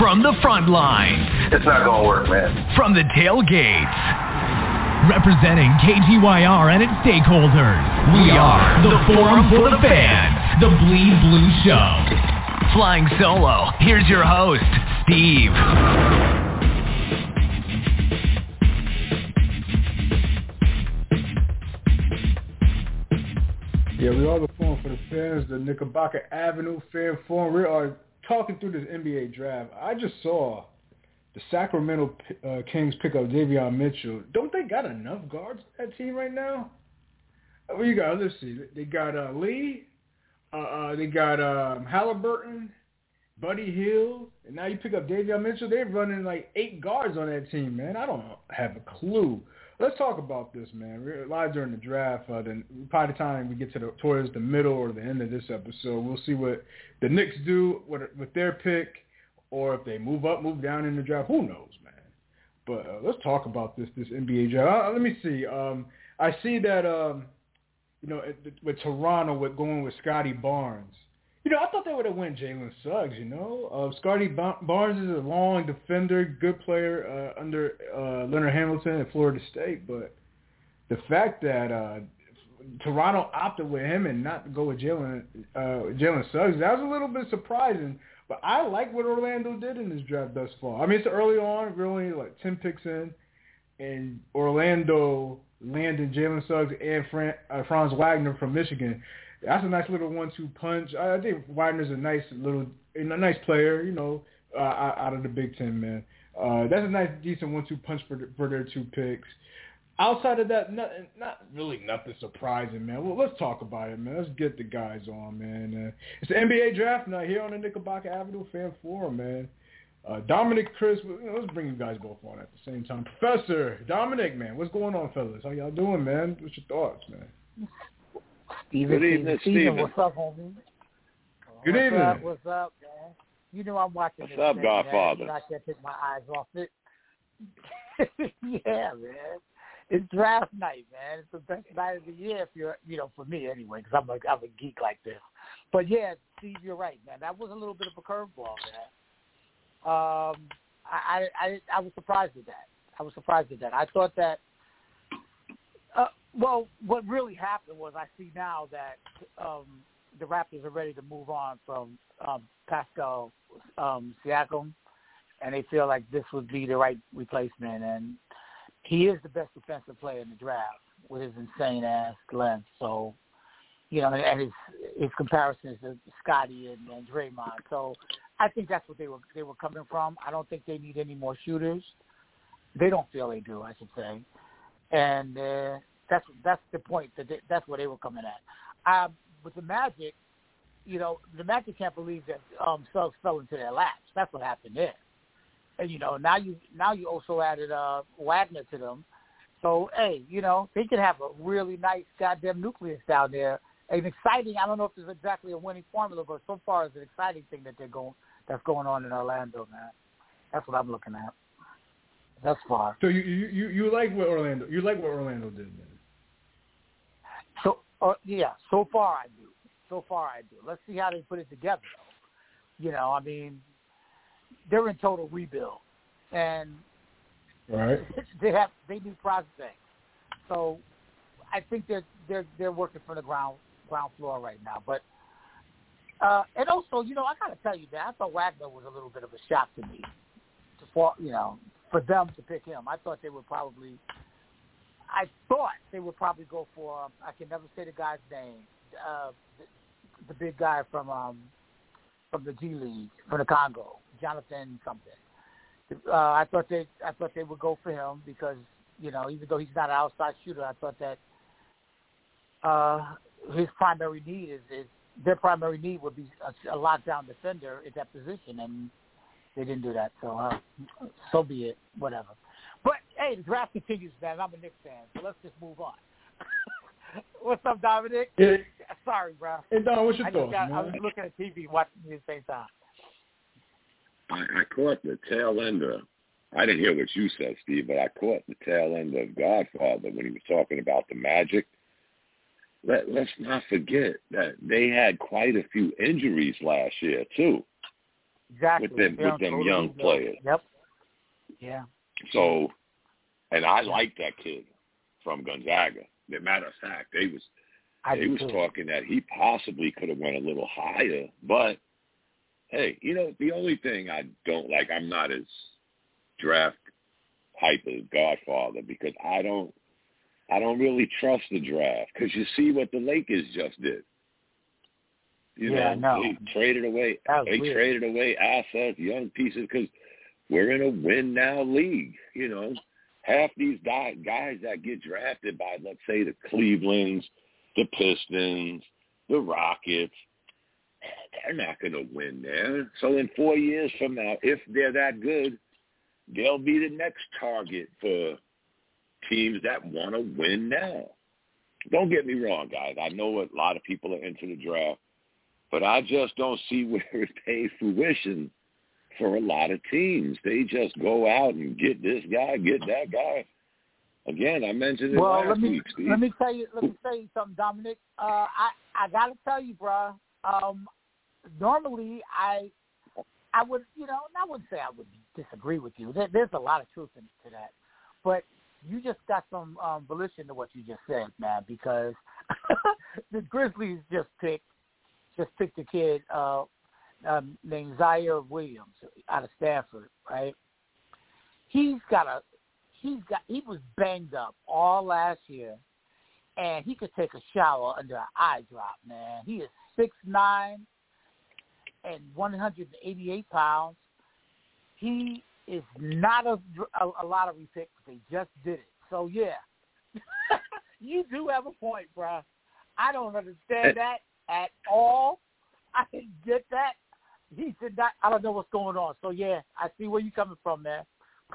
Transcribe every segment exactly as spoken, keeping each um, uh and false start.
From the front lines. It's not going to work, man. From the tailgates. Representing K G Y R and its stakeholders. We are the Forum for the Fans. The Bleed Blue Show. Flying solo. Here's your host, Steve. Yeah, we are the Forum for the Fans, the Knickerbocker Avenue Fan Forum. We are talking through this N B A draft. I just saw the Sacramento uh, Kings pick up Davion Mitchell. Don't they got enough guards on that team right now? What you got? Let's see. They got uh, Lee. Uh, uh, they got um, Halliburton, Buddy Hield, and now you pick up Davion Mitchell. They're running like eight guards on that team, man. I don't have a clue. Let's talk about this, man. We're live during the draft. Uh, then by the time we get to the towards the middle or the end of this episode, we'll see what the Knicks do with, with their pick, or if they move up, move down in the draft. Who knows, man? But uh, let's talk about this this N B A draft. Uh, let me see. Um, I see that um, you know with Toronto with going with Scotty Barnes. You know, I thought they would have went Jalen Suggs, you know. Uh, Scotty ba- Barnes is a long defender, good player uh, under uh, Leonard Hamilton at Florida State. But the fact that uh, Toronto opted with him and not go with Jalen uh, Jalen Suggs, that was a little bit surprising. But I like what Orlando did in this draft thus far. I mean, it's early on. We're only like ten picks in. And Orlando landed Jalen Suggs and Fran- uh, Franz Wagner from Michigan. That's a nice little one-two punch. I think Wagner's a nice little, a nice player, you know, uh, out of the Big Ten, man. Uh, that's a nice, decent one-two punch for the, for their two picks. Outside of that, not, not really nothing surprising, man. Well, let's talk about it, man. Let's get the guys on, man. Uh, it's the N B A draft night here on the Knickerbocker Avenue Fan Forum, man. Uh, Dominic, Chris, you know, let's bring you guys both on at the same time. Professor Dominic, man, what's going on, fellas? How y'all doing, man? What's your thoughts, man? Steven, Good evening, Steven. Steven. What's up, homie? Good what's evening. Up, what's up, man? You know I'm watching what's this up, thing, Godfather? Man. You know, I can't take my eyes off it. Yeah, man. It's draft night, man. It's the best night of the year if you're, you know, for me anyway, because I'm a, I'm a geek like this. But, yeah, Steve, you're right, man. That was a little bit of a curveball, man. Um, I, I, I was surprised at that. I was surprised at that. I thought that uh, well, what really happened was I see now that um, the Raptors are ready to move on from um, Pascal um, Siakam, and they feel like this would be the right replacement. And he is the best defensive player in the draft with his insane-ass length. So, you know, and his his comparisons to Scotty and, and Draymond. So I think that's what they were they were coming from. I don't think they need any more shooters. They don't feel they do, I should say. And uh, that's that's the point. That they, that's where they were coming at. Um, with the Magic, you know, the Magic can't believe that um, Suggs fell into their laps. That's what happened there. And you know, now you now you also added uh, Wagner to them. So hey, you know, they could have a really nice goddamn nucleus down there. An exciting. I don't know if there's exactly a winning formula, but so far it's an exciting thing that they're going that's going on in Orlando, man. That's what I'm looking at. Thus far. So you you, you, you like what Orlando you like what Orlando did then? So uh, yeah, so far I do. So far I do. Let's see how they put it together, though. You know, I mean, they're in total rebuild, and right. they have they need prospects. So I think they're they're they're working from the ground ground floor right now. But uh, and also, you know, I gotta tell you that I thought Wagner was a little bit of a shock to me. To for you know, for them to pick him, I thought they would probably. I thought they would probably go for. Um, I can never say the guy's name. Uh, the, the big guy from um, from the G League, from the Congo, Jonathan something. Uh, I thought they I thought they would go for him because, you know, even though he's not an outside shooter, I thought that uh, his primary need is, is their primary need would be a, a lockdown defender at that position, and they didn't do that. So uh, so be it, whatever. But hey, the draft continues, man. I'm a Knicks fan, so let's just move on. What's up, Dominic? Yeah. Sorry, bro. Hey, Don, what's your I thoughts, got, man? I was looking at T V watching you at the same time. I, I caught the tail end of, I didn't hear what you said, Steve, but I caught the tail end of Godfather when he was talking about the Magic. Let, let's not forget that they had quite a few injuries last year, too. exactly. with them, with them young players. Yep. Yeah. So, and I like that kid from Gonzaga. As a matter of fact, they was I they was too. talking that he possibly could have went a little higher. But hey, you know, the only thing I don't like, I'm not as draft hype as Godfather because I don't I don't really trust the draft because you see what the Lakers just did. You yeah, know, no. they traded away they weird. traded away assets, young pieces because we're in a win now league. You know, half these guys, guys that get drafted by, let's say, the Clevelands, the Pistons, the Rockets, they're not going to win there. So in four years from now, if they're that good, they'll be the next target for teams that want to win now. Don't get me wrong, guys. I know a lot of people are into the draft, but I just don't see where it pays fruition for a lot of teams. They just go out and get this guy, get that guy. Again, I mentioned it well, last let me, week, Steve. Let me tell you. Let me tell you something, Dominic. Uh, I I gotta tell you, bro. Um, normally, I I would, you know, I wouldn't say I would disagree with you. There, there's a lot of truth in, to that, but you just got some um, volition to what you just said, man. Because the Grizzlies just picked just picked a kid uh, um, named Zaire Williams out of Stanford, right? He's got a he's got he was banged up all last year, and he could take a shower under an eye drop, man. He is six nine and one hundred eighty-eight pounds. He is not a, a, a lottery pick, but they just did it. So, yeah, you do have a point, bro. I don't understand that at all. I didn't get that. He did not. I don't know what's going on. So, yeah, I see where you're coming from, man.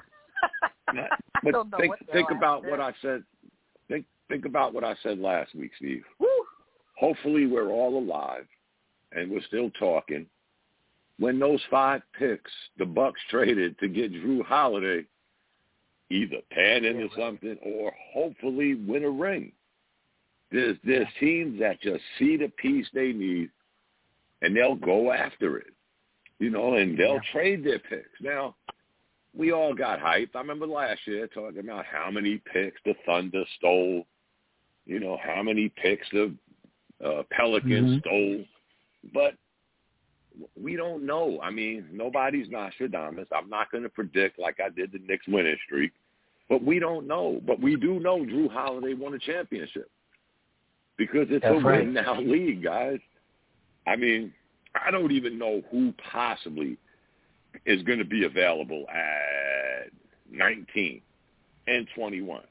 But don't know think, what think about there. what I said. Think think about what I said last week, Steve. Woo. Hopefully we're all alive and we're still talking. When those five picks the Bucks traded to get Drew Holiday, either pan into yeah, something or hopefully win a ring. There's there's teams that just see the piece they need and they'll go after it, you know, and they'll yeah. trade their picks. Now, we all got hyped. I remember last year talking about how many picks the Thunder stole, you know, how many picks the uh, Pelicans mm-hmm. stole. But we don't know. I mean, nobody's Nostradamus. I'm not going to predict like I did the Knicks winning streak. But we don't know. But we do know Drew Holiday won a championship because it's That's a right. win-now league, guys. I mean, I don't even know who possibly is going to be available at nineteen and twenty-one.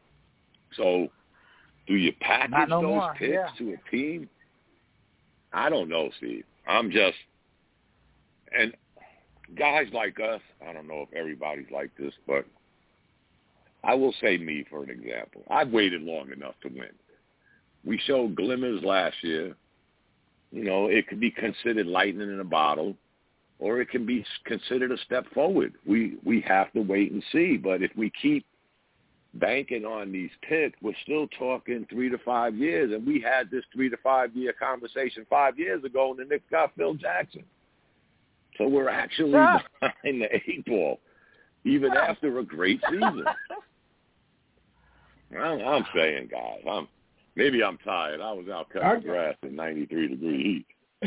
So do you package no those more. picks yeah. to a team? I don't know, Steve. I'm just – and guys like us, I don't know if everybody's like this, but I will say me for an example. I've waited long enough to win. We showed glimmers last year. You know, it could be considered lightning in a bottle, or it can be considered a step forward. We we have to wait and see. But if we keep banking on these picks, we're still talking three to five years. And we had this three to five year conversation five years ago, and the Knicks got Phil Jackson. So we're actually yeah. behind the eight ball, even after a great season. I'm, I'm saying, guys, I'm maybe I'm tired. I was out cutting the grass in ninety-three degree heat.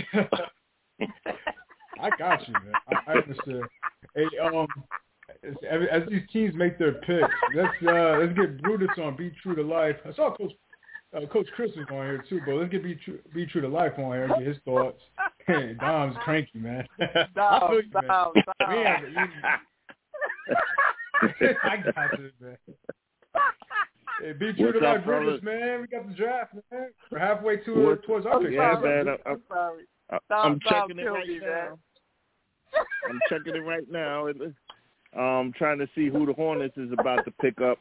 I got you, man. I, I understand. Hey, um, as, as these teams make their picks, let's uh, let's get Brutus on Be True to Life. I saw Coach uh, Coach Chris is on here too, but let's get Be True Be True to Life on here and get his thoughts. Dom's cranky, man. Dom, I feel you, man. Dom, Dom. Man, you, I got this, man. Hey, Be True What's to up, Life, Brutus, brothers? man. We got the draft, man. We're halfway to, uh, towards our I'm pick. Yeah, sorry. man. I, I'm sorry. I, Dom, I'm Dom, checking it kill right me, now. man. I'm checking it right now, and um, trying to see who the Hornets is about to pick up.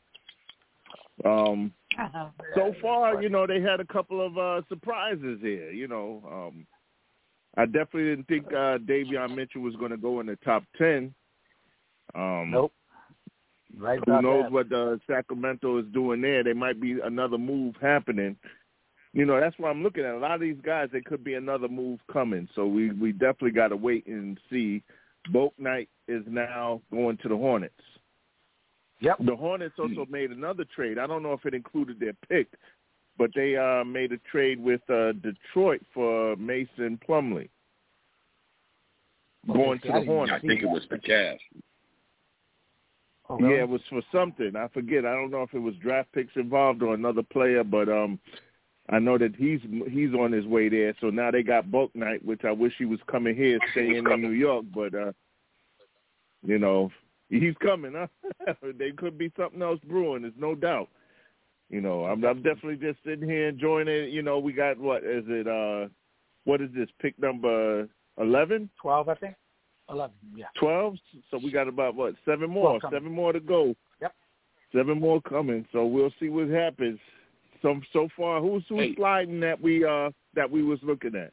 Um, so far, you know, they had a couple of uh, surprises here. You know, um, I definitely didn't think uh, Davion Mitchell was going to go in the top ten. Um, Nope. Right Who about knows that. what uh, Sacramento is doing there? There might be another move happening. you know, that's what I'm looking at. A lot of these guys, there could be another move coming. So we, we definitely got to wait and see. Bouknight is now going to the Hornets. Yep. The Hornets also made another trade. I don't know if it included their pick, but they uh, made a trade with uh, Detroit for Mason Plumlee. Going to the Hornets. I think it was for cash. Oh, really? Yeah, it was for something. I forget. I don't know if it was draft picks involved or another player, but um, I know that he's he's on his way there. So now they got Bouknight, which I wish he was coming here, staying in New York, but uh, you know, he's coming. Huh? There could be something else brewing. There's no doubt. You know, I'm, I'm definitely just sitting here enjoying it. You know, we got what is it? Uh, what is this? Pick number eleven? Twelve, I think. Eleven, yeah. Twelve. So we got about what? Seven more. Seven more to go. Yep. Seven more coming. So we'll see what happens. So so far, who's who's Hey. sliding that we uh that we was looking at?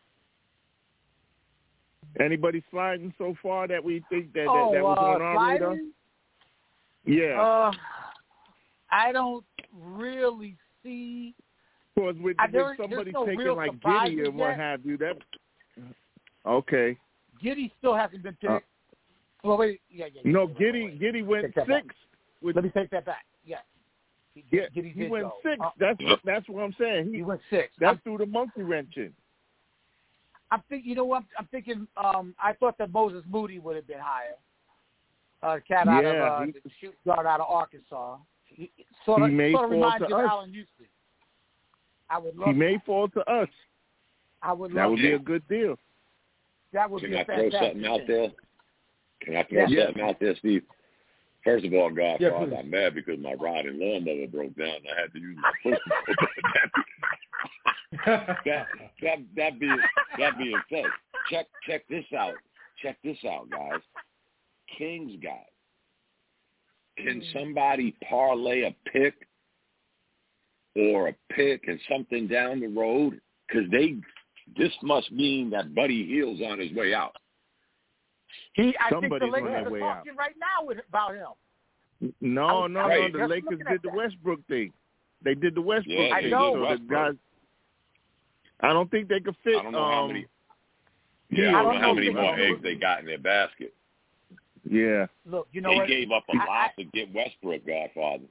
Anybody sliding so far that we think that that, Oh, that was uh, on our radar? sliding? Yeah. Uh, I don't really see. Because with, I- with there- somebody there's no taking real like surprises Giddy and what yet. have you, that okay. Giddy still hasn't been picked. Uh, well, wait, yeah, yeah. yeah No, wait, Giddy wait, wait. Giddy went Take that back. sixth. With, Let me take that back. Yes. He, yeah, Giddy he did went go. sixth. Uh, That's that's what I'm saying. he He, went six. that's I'm, through the monkey wrench in. I'm thinking. You know what? I'm thinking. Um, I thought that Moses Moody would have been higher. Uh, cat out of Yeah, uh, he- the shoot guard out of Arkansas. He, sort of, He may sort of fall reminds to you of us. Allen Houston. I would love. He may that. fall to us. I would love That would be that. a good deal. That would Can be a I throw fantastic something out thing. there? Can I throw Yeah. something out there, Steve? First of all, Godfather, Yeah, please. I'm mad because my rod and lawnmower broke down and I had to use my foot. that, that, that, being, that being said, check, check this out. Check this out, guys. Kings guy. Can somebody parlay a pick or a pick and something down the road? Because they, this must mean that Buddy Hield's on his way out. He, I Somebody's think the on Lakers their are way talking right now with, about him. No, I was- no, I was no. The just Lakers looking did at the that. Westbrook thing. They did the Westbrook Yeah, thing. they know. So the Westbrook. guys, I don't think they could fit. I don't know um, how many. Yeah, I I don't don't know how know many if they more gonna do eggs they got in their basket. Yeah. Look, you know They what? gave up a I- lot I- to get Westbrook, Godfather.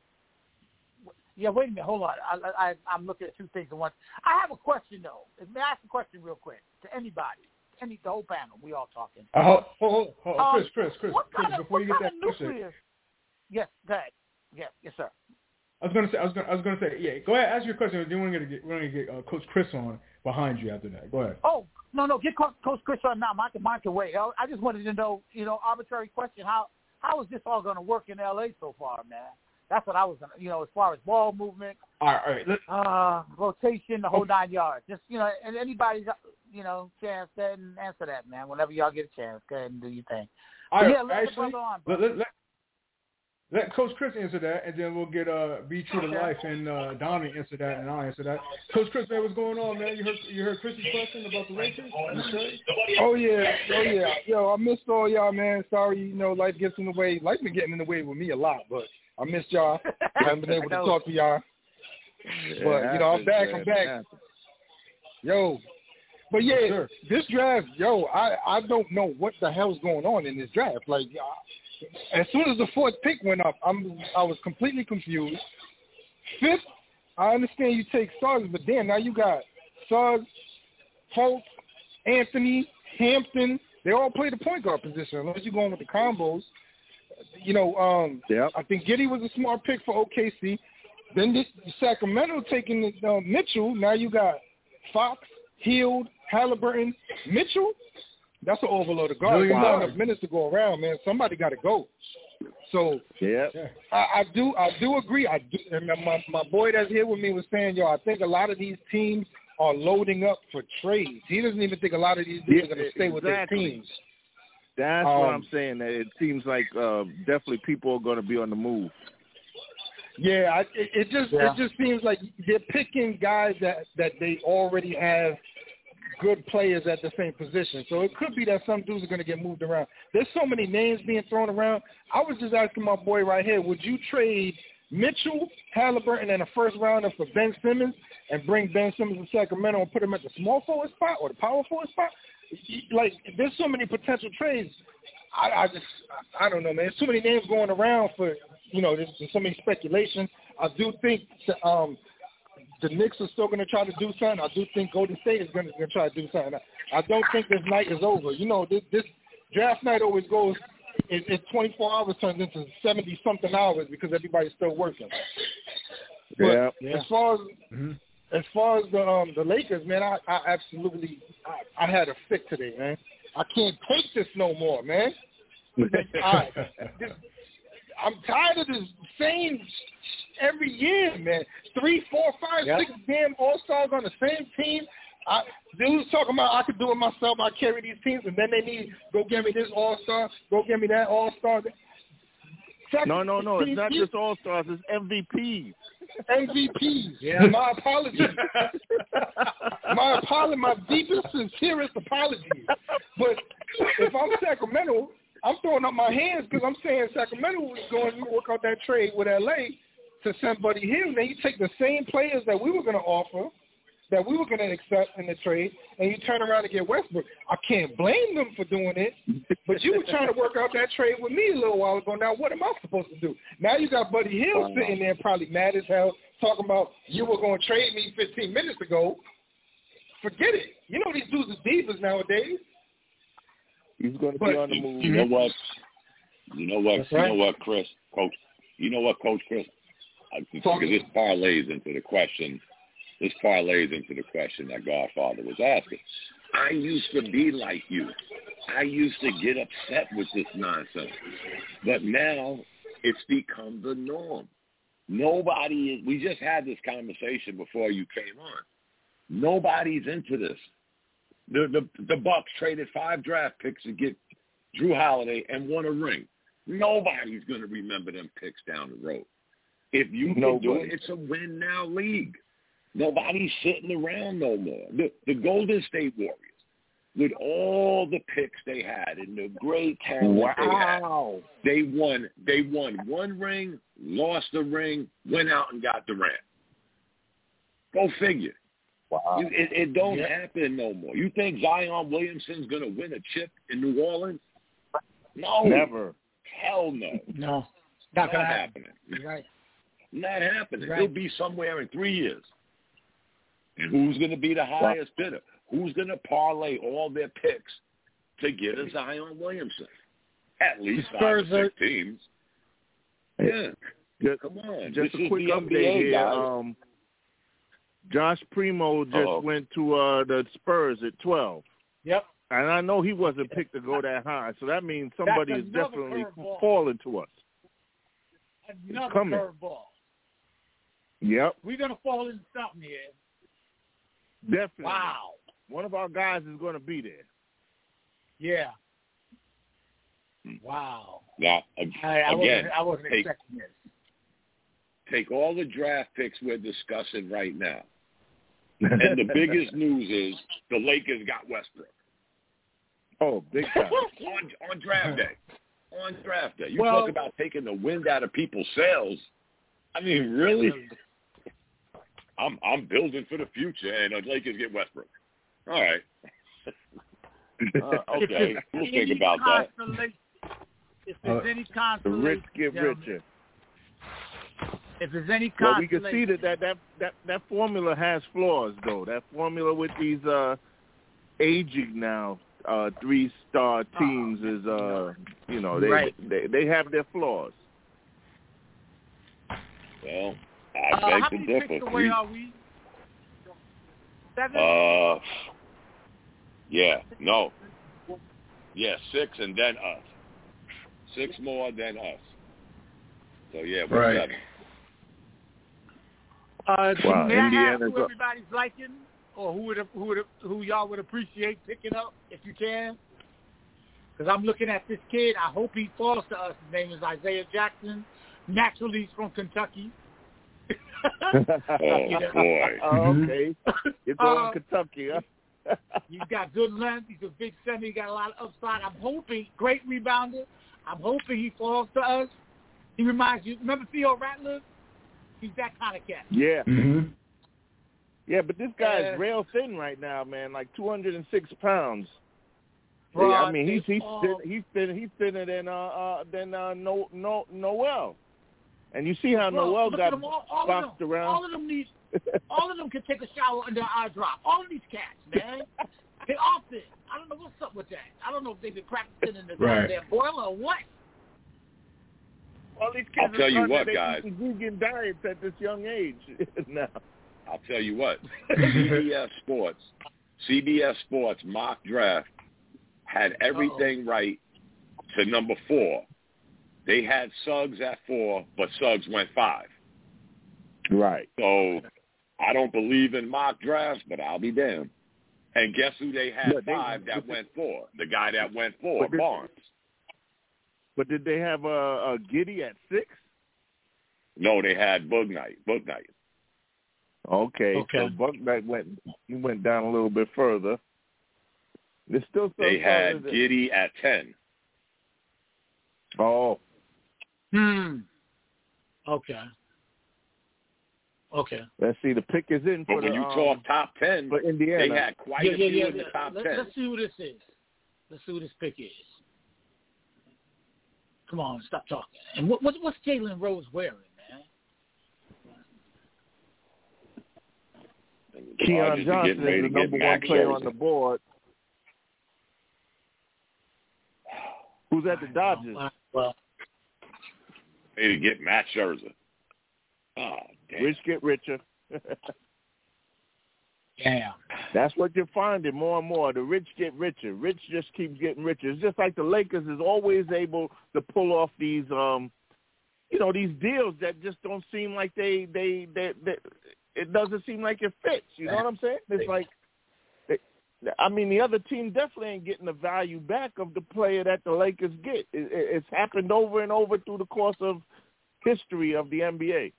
Yeah, wait a minute. Hold on. I, I, I'm looking at two things at once. I have a question, though. May I ask a question real quick to anybody? Any, the whole panel. We all talking. Uh, hold, hold, hold, Um, Chris, Chris, Chris, what Chris, kind of, before what you get kind that of question, nucleus? Yes, go ahead. Yes, yes, sir. I was gonna say, I was gonna, I was gonna say, yeah. Go ahead, ask your question. Then we're gonna get, we're gonna get uh, Coach Chris on behind you after that. Go ahead. Oh, no, no. Get Coach, Coach Chris on now. Mine can, mine can wait. I, I just wanted to know, you know, arbitrary question. How how is this all going to work in L A so far, man? That's what I was going to, you know, as far as ball movement, All right, all right. Let, uh, rotation, the whole Okay. nine yards. Just, you know, and anybody's, you know, chance, go ahead and answer that, man. Whenever y'all get a chance, go ahead and do your thing. all But right, yeah, let the actually, brother on, let, bro. let, let, let Coach Chris answer that, and then we'll get uh, Be True to Okay. Life and uh, Donnie answer that, and I'll answer that. Coach Chris, man, what's going on, man? You heard you heard Chris's question about the Lakers? and the trade? Oh yeah, oh yeah, yo, I missed all y'all, man. Sorry, you know, life gets in the way. Life been getting in the way with me a lot, but I missed y'all. I haven't been able to talk to y'all. But you know, I'm back. I'm back. Yo, but yeah, Sure. this draft, yo, I I don't know what the hell's going on in this draft. Like, uh, as soon as the fourth pick went up, I'm I was completely confused. Fifth, I understand you take Suggs, but then now you got Suggs, Fultz, Anthony, Hampton. They all play the point guard position unless you're going with the combos. You know, um, Yep. I think Giddey was a smart pick for O K C. Then this Sacramento taking uh, Mitchell. Now you got Fox, Hield, Halliburton, Mitchell. That's an overload of guards. There's not enough minutes to go around, man. Somebody got to go. So Yeah. I, I do, I do agree. I do, and my my boy that's here with me was saying, yo, I think a lot of these teams are loading up for trades. He doesn't even think a lot of these dudes are going to stay with their Exactly. teams. That's what Um, I'm saying. That it seems like uh, definitely people are going to be on the move. Yeah, I, it, it just Yeah. it just seems like they're picking guys that that they already have good players at the same position. So it could be that some dudes are going to get moved around. There's so many names being thrown around. I was just asking my boy right here, would you trade Mitchell, Halliburton, and a first rounder for Ben Simmons? and bring Ben Simmons to Sacramento and put him at the small forward spot or the power forward spot. Like, there's so many potential trades. I, I just, I don't know, man. There's too many names going around for, you know, there's, there's so many speculation. I do think the, um, the Knicks are still going to try to do something. I do think Golden State is going to try to do something. I, I don't think this night is over. You know, this, this draft night always goes, it, it twenty-four hours turns into seventy-something hours because everybody's still working. Yeah. But as far as mm-hmm. as far as the um, the Lakers, man, I, I absolutely I, I had a fit today, man. I can't take this no more, man. I, this, I'm tired of this same every year, man. Three, four, five, yep. six damn all-stars on the same team. I, dudes talking about I could do it myself. I carry these teams, and then they need go get me this all-star, go get me that all-star. No, no, no. It's not just all-stars. It's M V Ps. M V Ps. Yeah. My apologies. my apology. My deepest, sincerest apologies. But if I'm Sacramento, I'm throwing up my hands because I'm saying Sacramento was going to work out that trade with L A to send Buddy Hield. Then you take the same players that we were going to offer, that we were going to accept in the trade, and you turn around and get Westbrook. I can't blame them for doing it, but you were trying to work out that trade with me a little while ago. Now, what am I supposed to do? Now you got Buddy Hield sitting there probably mad as hell talking about you were going to trade me fifteen minutes ago. Forget it. You know these dudes are divas nowadays. He's going to but, be on the move. You know what? You know what? That's you right. know what, Chris? Coach, you know what, Coach Chris? Because this parlays into the question. This parlays into the question that Godfather was asking. I used to be like you. I used to get upset with this nonsense. But now it's become the norm. Nobody is, we just had this conversation before you came on. Nobody's into this. The, the, the Bucks traded five draft picks to get Drew Holiday and won a ring. Nobody's going to remember them picks down the road. If you can do it, it's a win now league. Nobody's sitting around no more. The, the Golden State Warriors, with all the picks they had and the great talent wow. they had, they won. They won one ring, lost a ring, went out and got Durant. Go figure. Wow. You, it, it don't yeah. happen no more. You think Zion Williamson's going to win a chip in New Orleans? No. Never. Hell no. No. Not, Not happening. Right. Not happening. Right. He'll be somewhere in three years. And who's going to be the highest bidder? Who's going to parlay all their picks to get a Zion Williamson? At least five or six teams. Yeah. Just, Come on. Just this a quick update N B A here. Guys. Um, Josh Primo just Uh-oh. went to uh, the Spurs at twelve. Yep. And I know he wasn't picked to go that high, so that means somebody is definitely curveball. falling to us. Another coming. curveball. Yep. We're going to fall into something here. Definitely. Wow. One of our guys is going to be there. Yeah. Wow. Now, I, I again, wasn't, I wasn't take, expecting this. take all the draft picks we're discussing right now. And the biggest news is the Lakers got Westbrook. Oh, big time. on, on draft day. On draft day. You Well, talk about taking the wind out of people's sails. I mean, really? I'm I'm building for the future, and the Lakers get Westbrook. All right. uh, okay, we'll think about that. If there's Uh, any The consolation, rich get gentlemen, richer. If there's any Well, we consolation, can see that that, that that that formula has flaws, though. That formula with these uh, aging now uh, three-star teams is, uh, you know, they, Right. they they have their flaws. Well, Uh, I how beg to many differ. picks away are we? Seven? Uh, yeah, no. Yeah, six and then us. Six more than us. So, yeah, we're Right. seven. Uh, Wow, may I ask Indiana's who up. everybody's liking, or who would who would who y'all would appreciate picking up if you can? Because I'm looking at this kid. I hope he falls to us. His name is Isaiah Jackson. Naturally, he's from Kentucky. Oh, boy. Oh, okay. You're going Uh, Kentucky, huh? He's got good length. He's a big center. He got a lot of upside. I'm hoping, great rebounder. I'm hoping he falls to us. He reminds you, remember Theo Ratliff? He's that kind of cat. Yeah. Mm-hmm. Yeah, but this guy's Uh, real thin right now, man. Like two hundred and six pounds. Bro, yeah, I mean, he's he's all... thin, he's thin, he's thinner than uh, uh than uh no no Noel. And you see how Bro, Noel look got at them, all, all boxed of them, around. All of them need. All of them can take a shower under an eye drop. All of these cats, man. They all thin. I don't know what's up with that. I don't know if they've been practicing in the right. goddamn boiler or what. All these kids I'll tell you what, they guys. eating vegan diets at this young age now. I'll tell you what. C B S Sports, C B S Sports mock draft had everything Uh-oh. right to number four. They had Suggs at four, but Suggs went five. Right. So I don't believe in mock drafts, but I'll be damned. And guess who they had but five they, that went four? The guy that went four, but Barnes. Did, but did they have a, a Giddy at six? No, they had Bug Knight. Bug Knight. Okay, okay. so Bug Knight went he went down a little bit further. There's still some they had Giddy at ten. Oh. Hmm. Okay. Okay. Let's see. The pick is in for but when the, you um, talk top ten, for Indiana. they had quite yeah, a yeah, few yeah, in yeah. the top Let, ten. Let's see who this is. Let's see who this pick is. Come on, stop talking. And what, what what's Jalen Rose wearing, man? Keon Johnson is the number one player on the board. Who's at the Dodgers? Well, They to get Matt Scherzer. Oh, damn. Rich get richer. Yeah. That's what you're finding more and more. The rich get richer. Rich just keeps getting richer. It's just like the Lakers is always able to pull off these, um, you know, these deals that just don't seem like they, they, they, they it doesn't seem like it fits. You know what I'm saying? It's like, it, I mean, the other team definitely ain't getting the value back of the player that the Lakers get. It, it, it's happened over and over through the course of history of the N B A.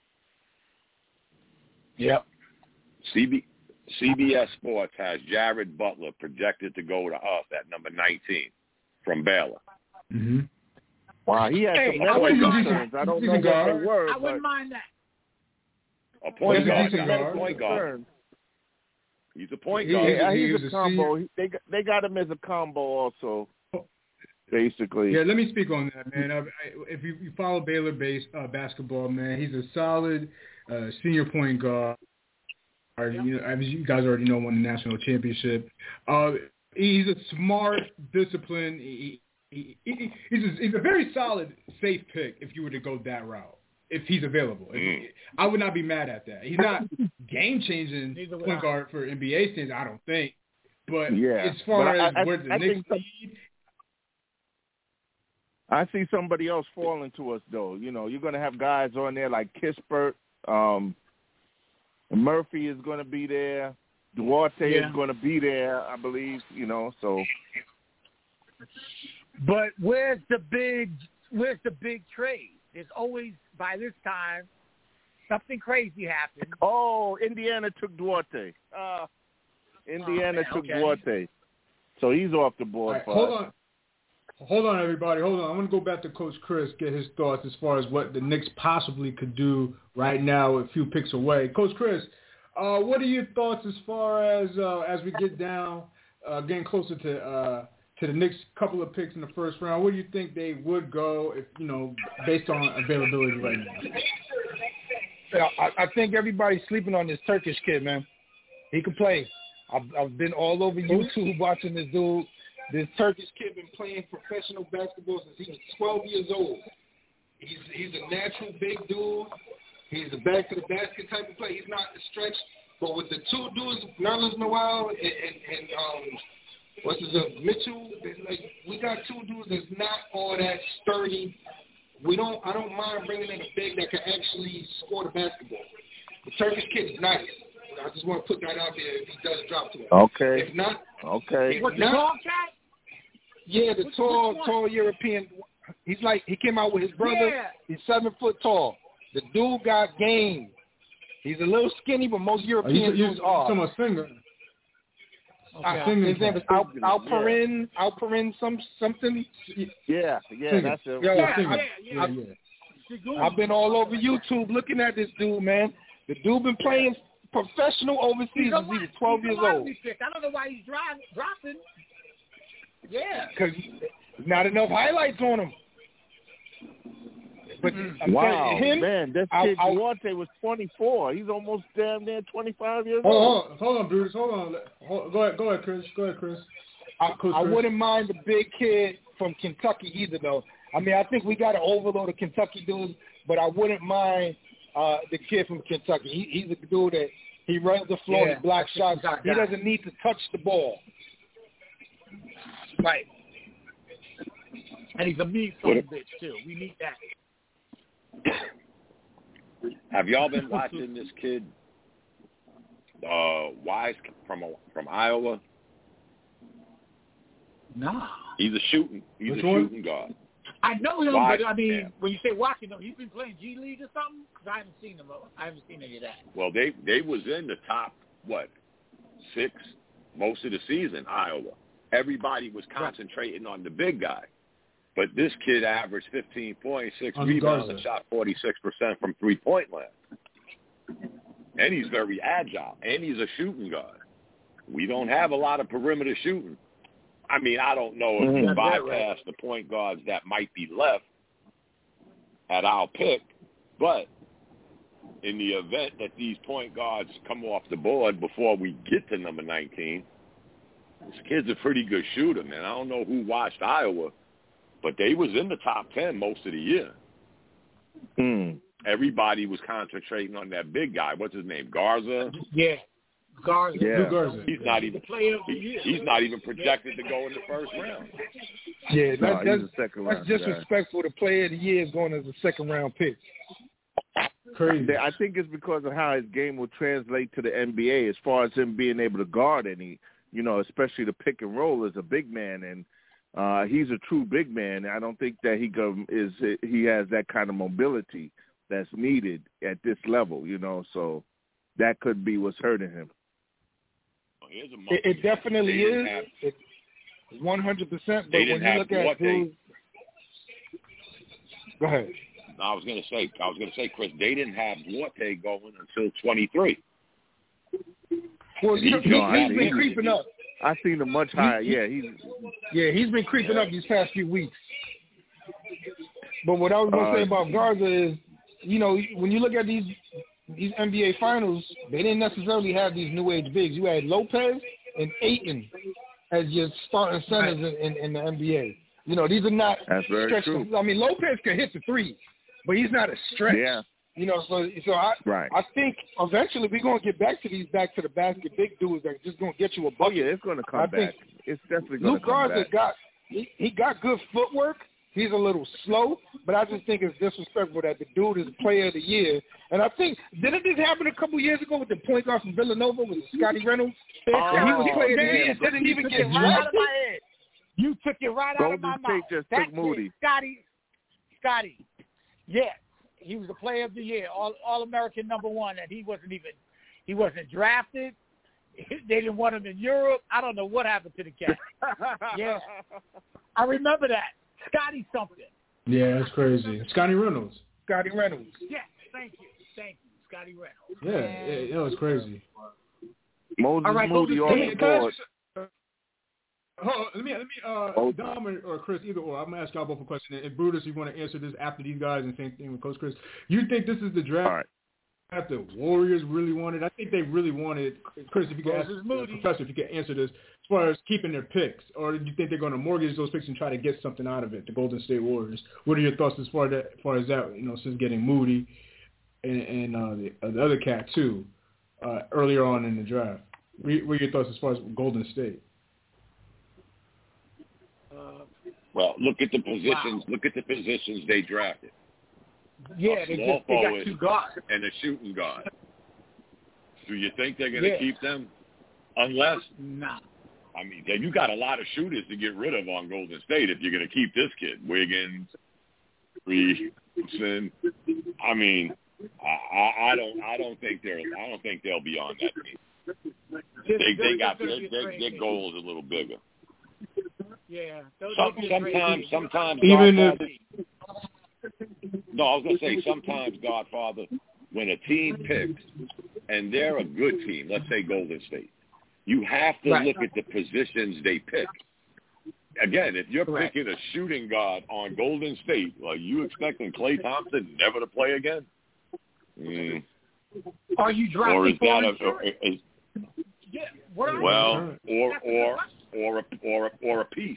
Yep. C B, C B S Sports has Jared Butler projected to go to us at number nineteen from Baylor. Mm-hmm. Wow, he had Hey, some medical concerns. I don't know what they were. I wouldn't mind that. A point guard. He's a point guard. He's a point He, guard. Yeah, he he's a a combo. He, they they got him as a combo also, basically. Yeah, let me speak on that, man. I, I, if you, you follow Baylor base uh, basketball, man, he's a solid uh, senior point guard. Yep. You know, as you guys already know, won the national championship. Uh, he's a smart, disciplined. He, he, he, he's, a, he's a very solid, safe pick if you were to go that route. If he's available, mm. if, I would not be mad at that. He's not game-changing point guard for N B A standards, I don't think. But yeah. as far but as I, I, where the I Knicks some, need, I see somebody else falling to us, though. You know, you're going to have guys on there like Kispert. Um, Murphy is going to be there. Duarte yeah. is going to be there, I believe. You know, so. But where's the big? Where's the big trade? There's always, by this time, something crazy happened. Oh, Indiana took Duarte. Uh, Indiana oh, took okay. Duarte. So he's off the board right, for hold us. on. Hold on, everybody. Hold on. I'm going to go back to Coach Chris, get his thoughts as far as what the Knicks possibly could do right now a few picks away. Coach Chris, uh, what are your thoughts as far as uh, as we get down, uh, getting closer to uh, to the Knicks couple of picks in the first round? Where do you think they would go, if you know, based on availability right now? Yeah, I, I think everybody's sleeping on this Turkish kid, man. He can play. I've, I've been all over YouTube watching this dude. This Turkish kid been playing professional basketball since he was twelve years old. He's he's a natural big dude. He's a back to the basket type of play. He's not the stretch, but with the two dudes, Nerlens Noel and, and, and um, what's his name, Mitchell, like we got two dudes that's not all that sturdy. We don't. I don't mind bringing in a big that can actually score the basketball. The Turkish kid is nice. I just want to put that out there if he does drop to him. Okay. If not, okay. If What's the not, tall cat? Yeah, the Which, tall, which tall European. He's like he came out with his brother. Yeah. He's seven foot tall. The dude got game. He's a little skinny, but most European oh, you, dudes are. Some singer. Okay. Uh, his name is Al, Alperin, yeah. Alperin, some something. Yeah, yeah, singer. that's it. Yo, yeah, I, yeah, yeah, I, yeah. I, I've been all over YouTube looking at this dude, man. The dude been playing professional overseas You know since he was twelve he's years a old. lottery pick. I don't know why he's driving, dropping. Yeah. Because not enough highlights on him. But I'm wow, telling you, him, man, that I, kid I, Duarte was twenty-four. He's almost damn near twenty-five years hold old. on, hold on, Bruce. Hold on. Hold, go ahead, go ahead, Chris. Go ahead, Chris. I, Coach I Chris. wouldn't mind the big kid from Kentucky either, though. I mean, I think we got to overload the Kentucky dudes, but I wouldn't mind uh, the kid from Kentucky. He, he's a dude that he runs the floor, Yeah, he blocks shots. He doesn't need to touch the ball. Right. And he's a mean son of a bitch, too. We need that. Have y'all been watching this kid, uh, Wise from from Iowa? No. He's a shooting. He's Which a one? shooting guard. I know him, Wise, but I mean, yeah. when you say watching him, he's been playing G League or something? Because I haven't seen him. I haven't seen any of that. Well, they they was in the top what six most of the season. Iowa. Everybody was concentrating on the big guy. But this kid averaged fifteen points, six On rebounds, Garza. and shot forty-six percent from three-point land. And he's very agile, and he's a shooting guard. We don't have a lot of perimeter shooting. I mean, I don't know if Mm-hmm. you bypass the point guards that might be left at our pick, but in the event that these point guards come off the board before we get to number nineteen, this kid's a pretty good shooter, man. I don't know who watched Iowa, but they was in the top ten most of the year. Mm. Everybody was concentrating on that big guy. What's his name? Garza? Yeah. Garza. Yeah. Lou Garza. He's not even Player of the he, year. he's not even projected to go in the first round. Yeah, that, No, that's, he's a second that's round guy. disrespectful. The player of the year is going as a second-round pick. Crazy. I think it's because of how his game will translate to the N B A as far as him being able to guard any, you know, especially the pick and roll as a big man. And uh, he's a true big man. I don't think that he go, is he has that kind of mobility that's needed at this level, you know, so that could be what's hurting him. Here's a It, monkey. it definitely They didn't is. have- It's one hundred percent. But They when didn't you have look at Duarte. dudes, go ahead. I was gonna say, I was gonna say, Chris, they didn't have Duarte going until twenty-three. Well, you know, he, No, I he's think been he- creeping up. I've seen him much higher. Yeah, he's Yeah, he's been creeping up these past few weeks. But what I was going to Uh, say about Garza is, you know, when you look at these these N B A finals, they didn't necessarily have these new age bigs. You had Lopez and Ayton as your starting centers in, in, in the N B A. You know, these are not That's very stretch. true. I mean, Lopez can hit the three, but he's not a stretch. yeah, You know, so so I right. I think eventually we're gonna get back to these back to the basket big dudes that are just gonna get you a Oh bucket. yeah, it's going to come I back. think It's definitely going Luke to come Garza back. got he, he got good footwork. He's a little slow, but I just think it's disrespectful that the dude is player of the year. And I think didn't this happen a couple years ago with the point guard from Villanova with Scotty Reynolds? Oh, and he was player of the yeah. year and didn't even took get it right out of drafted. my head. You took it right out of Golden my State mouth. just That took Moody. kid, Scotty, Scotty, yes, he was the player of the year, all all American number one, and he wasn't even he wasn't drafted. They didn't want him in Europe. I don't know what happened to the cat. Yeah, I remember that. Scotty something. Yeah, that's crazy. Scotty Reynolds. Scotty Reynolds. Yes, thank you, thank you, Scotty Reynolds. Yeah, it, it was crazy. Moses All right, Moody Golden on Let the me, can I board. ask you, uh, hold on, let me, let me, uh, Oh. Dom or, or Chris, either or. I'm gonna ask y'all both a question. And Brutus, you want to answer this after these guys, and same thing with Coach Chris. You think this is the draft All right. the Warriors really wanted? I think they really wanted. Chris, if you could ask, Moses uh, Moody. Professor, if you could answer this, as far as keeping their picks, or do you think they're going to mortgage those picks and try to get something out of it? The Golden State Warriors. What are your thoughts as far that, as far as that? You know, since getting Moody and, and uh, the, uh, the other cat too uh, earlier on in the draft. What are your thoughts as far as Golden State? Uh, Well, look at the positions. Wow. Look at the positions they drafted. yeah, A they small just they got forward two guards. and a shooting guard. Do you think they're going to Yeah. keep them? Unless, Nah. I mean, you got a lot of shooters to get rid of on Golden State if you're going to keep this kid. Wiggins, Reeves, I mean, I, I, I don't, I don't think they're, I don't think they'll be on that team. Just- They, they they're got gonna their, be a their, trade their team. goal is a little bigger. Yeah. they'll- Some, they'll be a trade sometimes, team. sometimes, Even Godfather, if- no, I was going to say sometimes, Godfather, when a team picks, and they're a good team, let's say Golden State, you have to Right. look at the positions they pick. Again, if you're Correct. picking a shooting guard on Golden State, are you expecting Klay Thompson never to play again? Mm. Are you drafting Or is for that a, insurance? a, a Yeah. What are well, you? or or or a, or a, or a piece?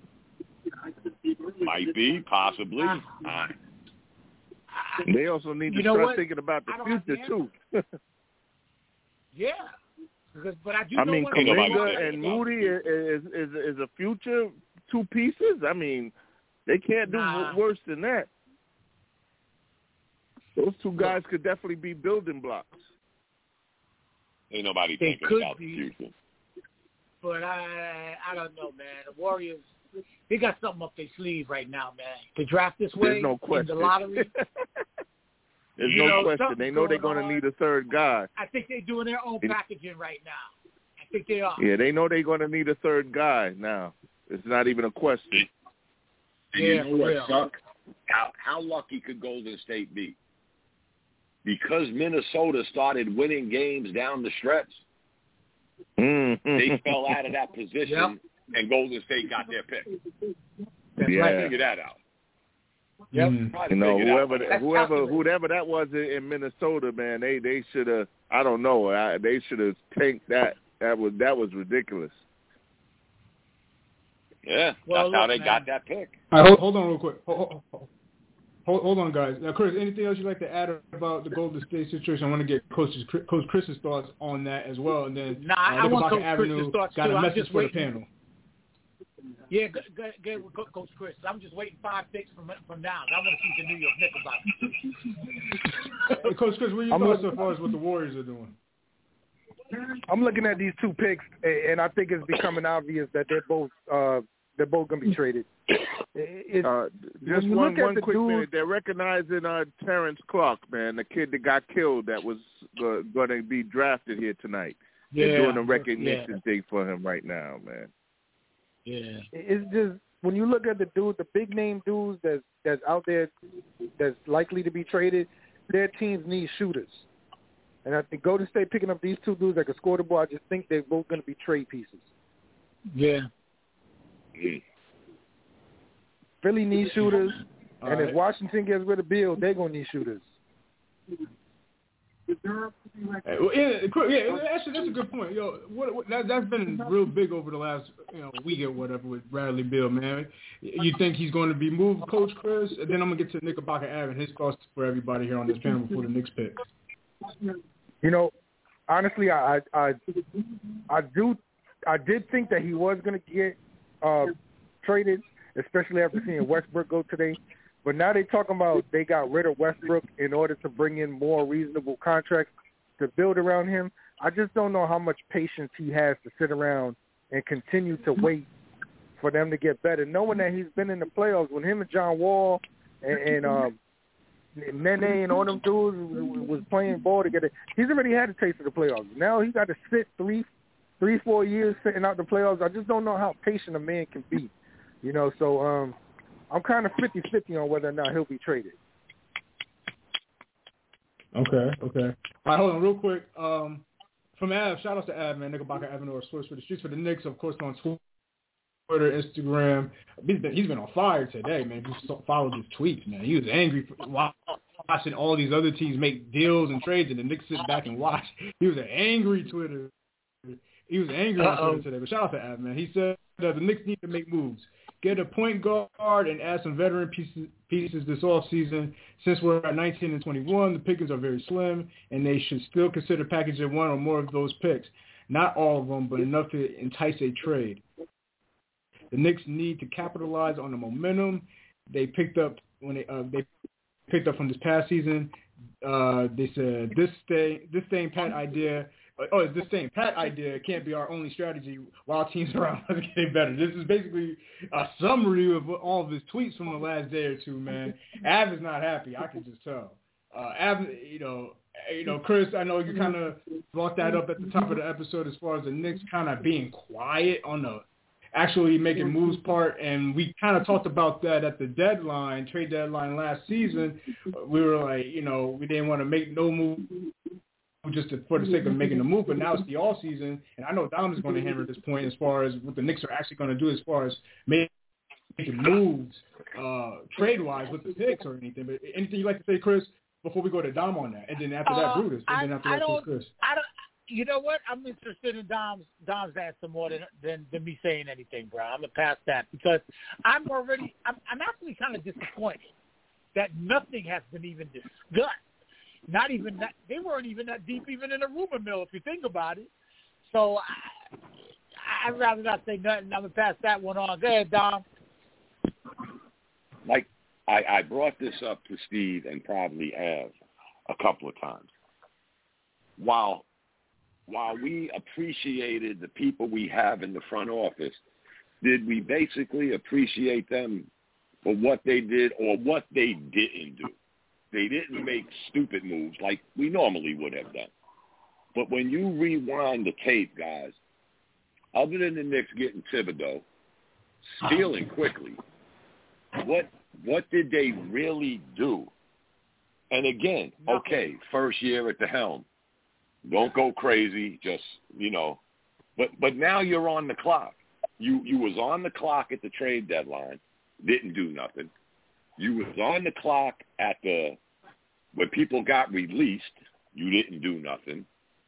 Might be, possibly. Uh, They also need to You know start what? thinking about the I don't have future the too. Yeah. Because, but I do I know mean, one Ain't nobody Kuminga thinking and about Moody is, is is a future two pieces. I mean, they can't do Nah. w- worse than that. Those two guys could definitely be building blocks. ain't nobody They thinking could about be. the future. But I, I don't know, man. The Warriors, they got something up their sleeve right now, man. To draft this way There's no in question. the lottery, There's You no know, question. something's They know they're going going to on. need a third guy. I think they're doing their own packaging right now. I think they are. Yeah, they know they're going to need a third guy now. It's not even a question. And Yeah, you know for what real. sucks? How how lucky could Golden State be? Because Minnesota started winning games down the stretch, Mm-hmm. they fell out of that position, Yep. and Golden State got their pick. That's Yeah. right. Figure that out. Yep. Mm. Try to You know, figure that whoever, one out. That's whoever, calculated. whoever that was in in Minnesota, man, they they should have. I don't know. I, they should have tanked that. That was that was ridiculous. Yeah, Well, that's how look, they man. got that pick. All right, hold, hold on real quick. Hold, hold, hold, hold on, guys. Now, Chris, anything else you'd like to add about the Golden State situation? I want to get Coach Coach Chris's thoughts on that as well, and then Nah, uh, I want Knickerbocker Coach Avenue Chris's thoughts, got too. a I'm message just for the waiting. panel. Yeah, go, go, go with Co- Coach Chris. I'm just waiting five picks from from now. I want to see the New York Knickerbockers. Hey, Coach Chris, what are your I'm thoughts looking- so far as what the Warriors are doing? I'm looking at these two picks, a- and I think it's becoming obvious that they're both uh, they're both going to be traded. It, Uh, when just you one look at one the quick dude- minute. They're recognizing uh, Terrence Clark, man, the kid that got killed that was uh, going to be drafted here tonight. They're Yeah, doing a recognition yeah. thing for him right now, man. Yeah. it's just when you look at the dude, the big name dudes that's that's out there that's likely to be traded, their teams need shooters. And I think Golden State picking up these two dudes that can score the ball, I just think they're both going to be trade pieces. Yeah. Mm. Philly needs shooters, All and right. if Washington gets rid of Beal, they're going to need shooters. Hey, well, yeah, Chris, yeah, actually, that's a good point. Yo, what, what, that, that's been real big over the last you know week or whatever with Bradley Beal, man. You think he's going to be moved, Coach Chris? And then I'm gonna get to Knickerbocker Ave, his thoughts for everybody here on this panel before the Knicks pick. You know, honestly, I I I, I do I did think that he was going to get uh, traded, especially after seeing Westbrook go today. But now they're talking about they got rid of Westbrook in order to bring in more reasonable contracts to build around him. I just don't know how much patience he has to sit around and continue to wait for them to get better, knowing that he's been in the playoffs when him and John Wall and, and um, Nene and all them dudes was playing ball together. He's already had a taste of the playoffs. Now he got to sit three, three, four years sitting out the playoffs. I just don't know how patient a man can be, you know. So um, I'm kind of fifty-fifty on whether or not he'll be traded. Okay, okay. All right, hold on real quick. Um, from Av, shout out to Av, man, Knickerbocker Avenue or Sports for the Streets for the Knicks, of course, on Twitter, Instagram. He's been, he's been on fire today, man. If you followed his tweets, man. He was angry for watching all these other teams make deals and trades, and the Knicks sit back and watch. He was an angry Twitter. He was angry on Uh-oh. Twitter today. But shout out to Av, man. He said that the Knicks need to make moves. Get a point guard and add some veteran pieces pieces this offseason. Since we're at nineteen and twenty-one, the pickings are very slim, and they should still consider packaging one or more of those picks. Not all of them, but enough to entice a trade. The Knicks need to capitalize on the momentum they picked up when they uh, they picked up from this past season. Uh, they said this stay this staying pat idea. Oh, it's this same Pat idea can't be our only strategy while teams around us getting better. This is basically a summary of all of his tweets from the last day or two, man. Av is not happy. I can just tell. Uh, Av, you know, you know, Chris, I know you kind of brought that up at the top of the episode as far as the Knicks kind of being quiet on the actually making moves part, and we kind of talked about that at the deadline, trade deadline last season. We were like, you know, we didn't want to make no move just to, for the sake of making the move. But now it's the all season, and I know Dom is going to hammer at this point as far as what the Knicks are actually going to do as far as making moves uh, trade-wise with the picks or anything. But anything you'd like to say, Chris, before we go to Dom on that, and then after that, uh, Brutus, and then after I, that, I Chris. I don't. You know what? I'm interested in Dom's Dom's answer more than than, than me saying anything, bro. I'm gonna pass that because I'm already. I'm, I'm actually kind of disappointed that nothing has been even discussed. Not even that they weren't even that deep, even in the rumor mill, if you think about it. So I, I'd rather not say nothing. I'm gonna pass that one on. Go ahead, Dom. Like I, I brought this up to Steve and probably have a couple of times. While while we appreciated the people we have in the front office, did we basically appreciate them for what they did or what they didn't do? They didn't make stupid moves like we normally would have done. But when you rewind the tape, guys, other than the Knicks getting Thibodeau, stealing quickly, what what did they really do? And again, okay, first year at the helm. Don't go crazy, just, you know. But but now you're on the clock. You you was on the clock at the trade deadline, didn't do nothing. You was on the clock at the when people got released, you didn't do nothing.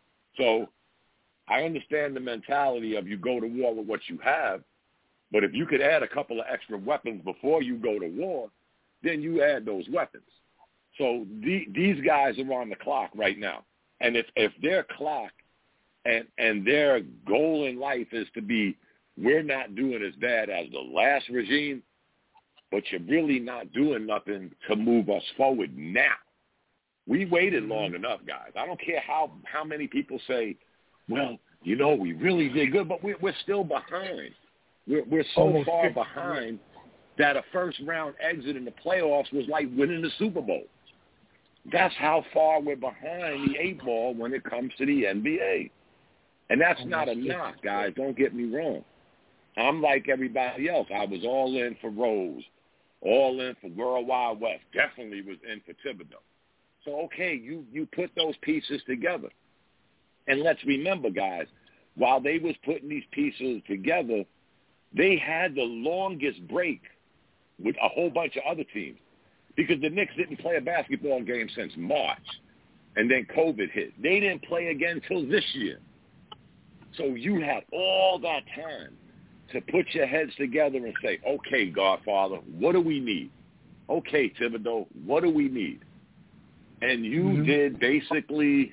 So I understand the mentality of you go to war with what you have, but if you could add a couple of extra weapons before you go to war, then you add those weapons. So the, these guys are on the clock right now. And if, if their clock and, and their goal in life is to be, we're not doing as bad as the last regime, but you're really not doing nothing to move us forward now. We waited long enough, guys. I don't care how, how many people say, well, you know, we really did good, but we're, we're still behind. We're, we're so Almost far behind that a first-round exit in the playoffs was like winning the Super Bowl. That's how far we're behind the eight ball when it comes to the N B A. And that's not a knock, guys. Don't get me wrong. I'm like everybody else. I was all in for Rose, all in for World Wide West, definitely was in for Thibodeau. So, okay, you, you put those pieces together. And let's remember, guys, while they was putting these pieces together, they had the longest break with a whole bunch of other teams because the Knicks didn't play a basketball game since March, and then COVID hit. They didn't play again until this year. So you had all that time to put your heads together and say, okay, Godfather, what do we need? Okay, Thibodeau, what do we need? And you mm-hmm. did basically,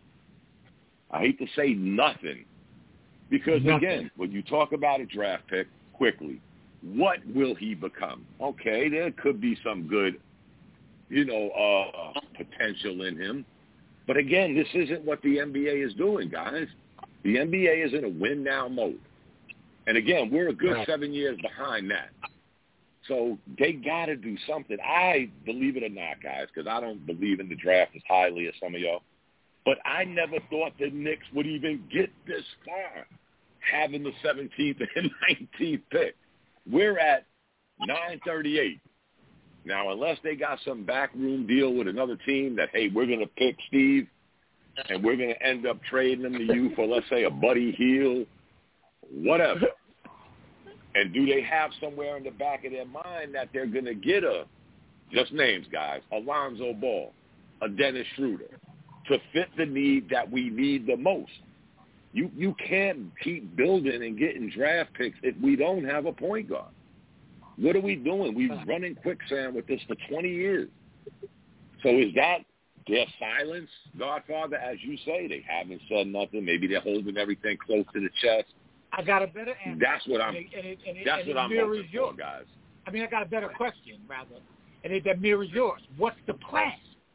I hate to say nothing, because, nothing. Again, when you talk about a draft pick quickly, what will he become? Okay, there could be some good, you know, uh, potential in him. But, again, this isn't what the N B A is doing, guys. The N B A is in a win-now mode. And, again, we're a good right. seven years behind that. So they got to do something. I, believe it or not, guys, because I don't believe in the draft as highly as some of y'all, but I never thought the Knicks would even get this far, having the seventeenth and nineteenth pick. We're at nine thirty-eight. Now, unless they got some backroom deal with another team that, hey, we're going to pick Steve and we're going to end up trading him to you for, let's say, a Buddy Hield, whatever. And do they have somewhere in the back of their mind that they're going to get a, just names, guys, Alonzo Ball, a Dennis Schroeder, to fit the need that we need the most? You you can't keep building and getting draft picks if we don't have a point guard. What are we doing? We've been running quicksand with this for twenty years. So is that their silence, Godfather? As you say, they haven't said nothing. Maybe they're holding everything close to the chest. I got a better answer. That's what I'm. And it, and it, and it, that's and what it I'm mirrors hoping yours. for, guys. I mean, I got a better question, rather, and it that mirrors yours. What's the plan?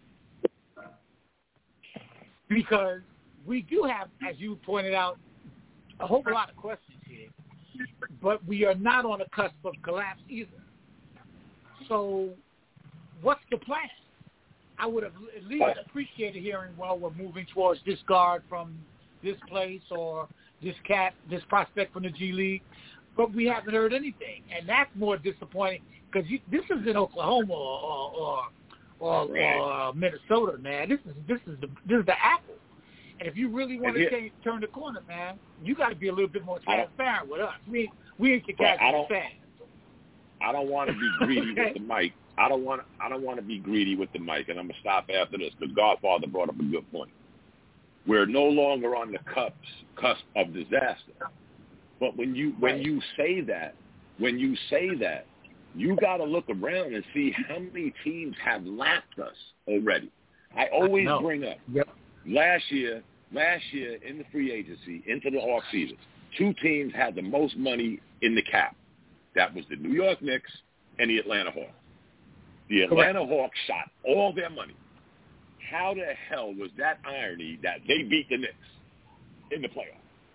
Because we do have, as you pointed out, a whole lot of questions here, but we are not on the cusp of collapse either. So, what's the plan? I would have at least appreciated hearing, well, we're moving towards this guard from this place or this cat, this prospect from the G League, but we haven't heard anything, and that's more disappointing because this is in Oklahoma or or, or, right. or Minnesota, man. This is this is the this is the apple, And if you really want And to here- change, turn the corner, man, you got to be a little bit more transparent with us. We we ain't your But I casual don't- fans. I don't want to be greedy Okay. with the mic. I don't want. I don't want to be greedy with the mic, and I'm gonna stop after this. The Godfather brought up a good point. We're no longer on the cusp, cusp of disaster. But when you when Right. you say that, when you say that, you got to look around and see how many teams have lapped us already. I always I know. bring up Yep. last year. Last year in the free agency into the off season, two teams had the most money in the cap. That was the New York Knicks and the Atlanta Hawks. The Atlanta Hawks shot all their money. How the hell was that irony that they beat the Knicks in the playoffs?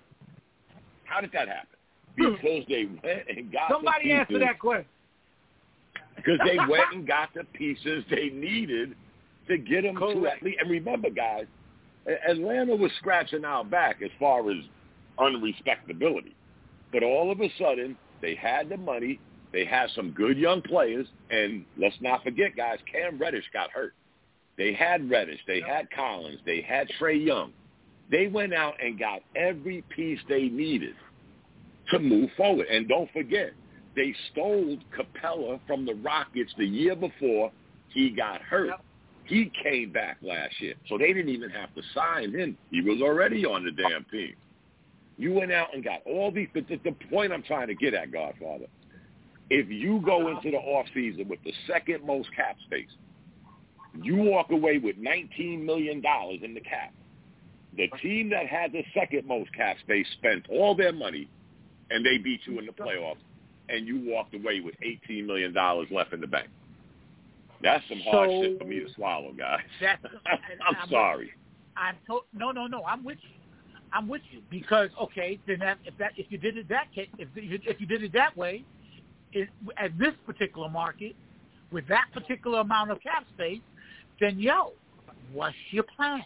How did that happen? Because they went and got Somebody the answer pieces, that question. because they went and got the pieces they needed to get them to Correct. at least. And remember, guys, Atlanta was scratching our back as far as unrespectability. But all of a sudden, they had the money. They had some good young players. And let's not forget, guys, Cam Reddish got hurt. They had Reddish. They had Collins. They had Trae Young. They went out and got every piece they needed to move forward. And don't forget, they stole Capella from the Rockets the year before he got hurt. Yep. He came back last year. So they didn't even have to sign him. He was already on the damn team. You went out and got all these. The, the, the point I'm trying to get at, Godfather, if you go into the offseason with the second most cap space, you walk away with nineteen million dollars in the cap. The team that had the second most cap space spent all their money, and they beat you in the playoffs, and you walked away with eighteen million dollars left in the bank. That's some hard So, shit for me to swallow, guys. That's, I'm, I'm sorry. I'm to- no, no, no. I'm with you. I'm with you because okay, then that, if that if you did it that case, if you, if you did it that way, it, at this particular market with that particular amount of cap space, then yo, what's your plan?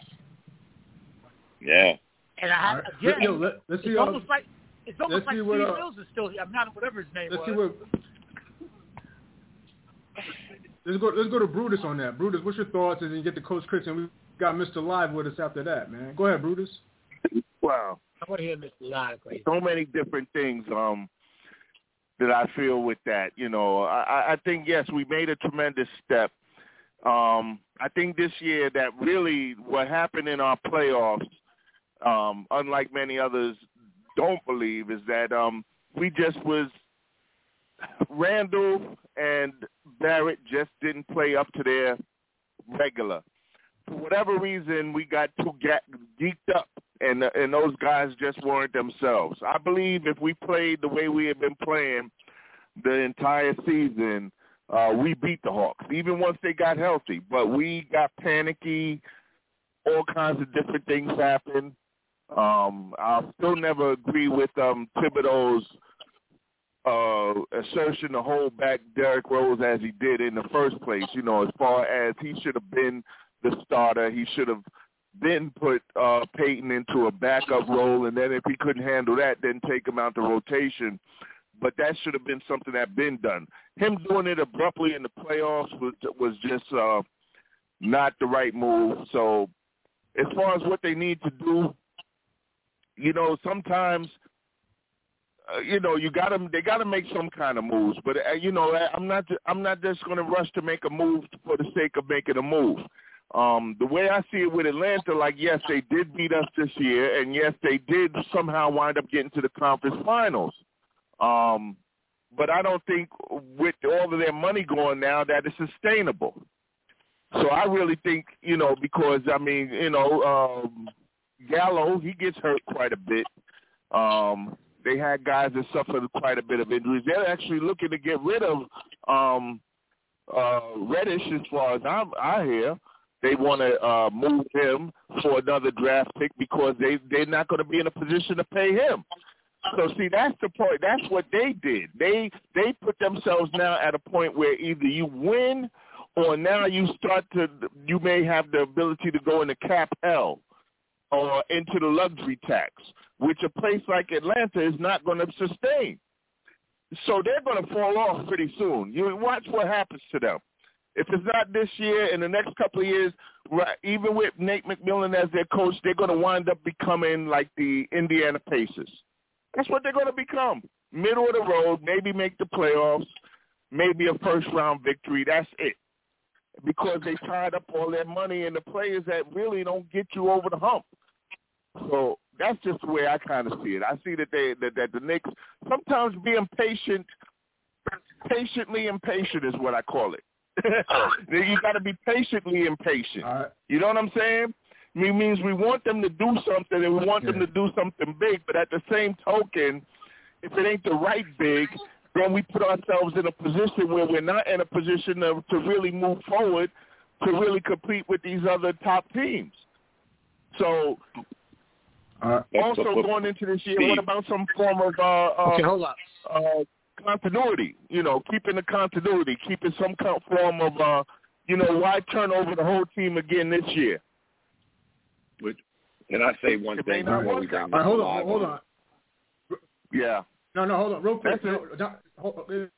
Yeah. And I All right. again, Yo, let- let's it's see, almost uh, like it's almost let's like see Steve what, uh, Mills is still here. I'm not whatever his name Let's was. see what. Let's go. Let's go to Brutus on that. Brutus, what's your thoughts? And then get to Coach Chris, and we got Mister Live with us after that, man. Go ahead, Brutus. Wow. I want to hear Mister Live. Please. So many different things um, that I feel with that. You know, I, I think, yes, we made a tremendous step. Um, I think this year that really what happened in our playoffs, um, unlike many others don't believe, is that um, we just was Randall and Barrett just didn't play up to their regular. For whatever reason, we got too geeked up, and uh, and those guys just weren't themselves. I believe if we played the way we had been playing the entire season, uh, we beat the Hawks, even once they got healthy. But we got panicky. All kinds of different things happened. Um, I'll still never agree with um, Thibodeau's uh, assertion to hold back Derrick Rose as he did in the first place. You know, as far as he should have been the starter, he should have then put uh, Peyton into a backup role, and then if he couldn't handle that, then take him out the rotation. But that should have been something that had been done. Him doing it abruptly in the playoffs was was just uh, not the right move. So as far as what they need to do, you know, sometimes, uh, you know, you got to they got to make some kind of moves. But uh, you know, I'm not I'm not just going to rush to make a move for the sake of making a move. Um, the way I see it with Atlanta, like, yes, they did beat us this year, and yes, they did somehow wind up getting to the conference finals. Um, but I don't think with all of their money going now that it's sustainable. So I really think, you know, because, I mean, you know, um, Gallo, he gets hurt quite a bit. Um, they had guys that suffered quite a bit of injuries. They're actually looking to get rid of um, uh, Reddish, as far as I'm, I hear. They want to uh, move him for another draft pick because they, they're not going to be in a position to pay him. So, see, that's the point. That's what they did. They they put themselves now at a point where either you win or now you start to – you may have the ability to go into cap hell or into the luxury tax, which a place like Atlanta is not going to sustain. So they're going to fall off pretty soon. You watch what happens to them. If it's not this year, in the next couple of years, right, even with Nate McMillan as their coach, they're going to wind up becoming like the Indiana Pacers. That's what they're going to become. Middle of the road, maybe make the playoffs, maybe a first-round victory. That's it. Because they tied up all their money in the players that really don't get you over the hump. So that's just the way I kind of see it. I see that they that, that the Knicks sometimes being patient, patiently impatient is what I call it. You got to be patiently impatient. Right. You know what I'm saying? It means we want them to do something and we want yeah. them to do something big, but at the same token, if it ain't the right big, then we put ourselves in a position where we're not in a position of, to really move forward, to really compete with these other top teams. So, uh, also going into this year, what about some form of uh, uh, okay, hold on. Uh, continuity? You know, keeping the continuity, keeping some form of, uh, you know, why turn over the whole team again this year? Which, can I say one thing? All right, hold on, hold on, hold on. Yeah. No, no, hold on, real quick. No, Don, hold,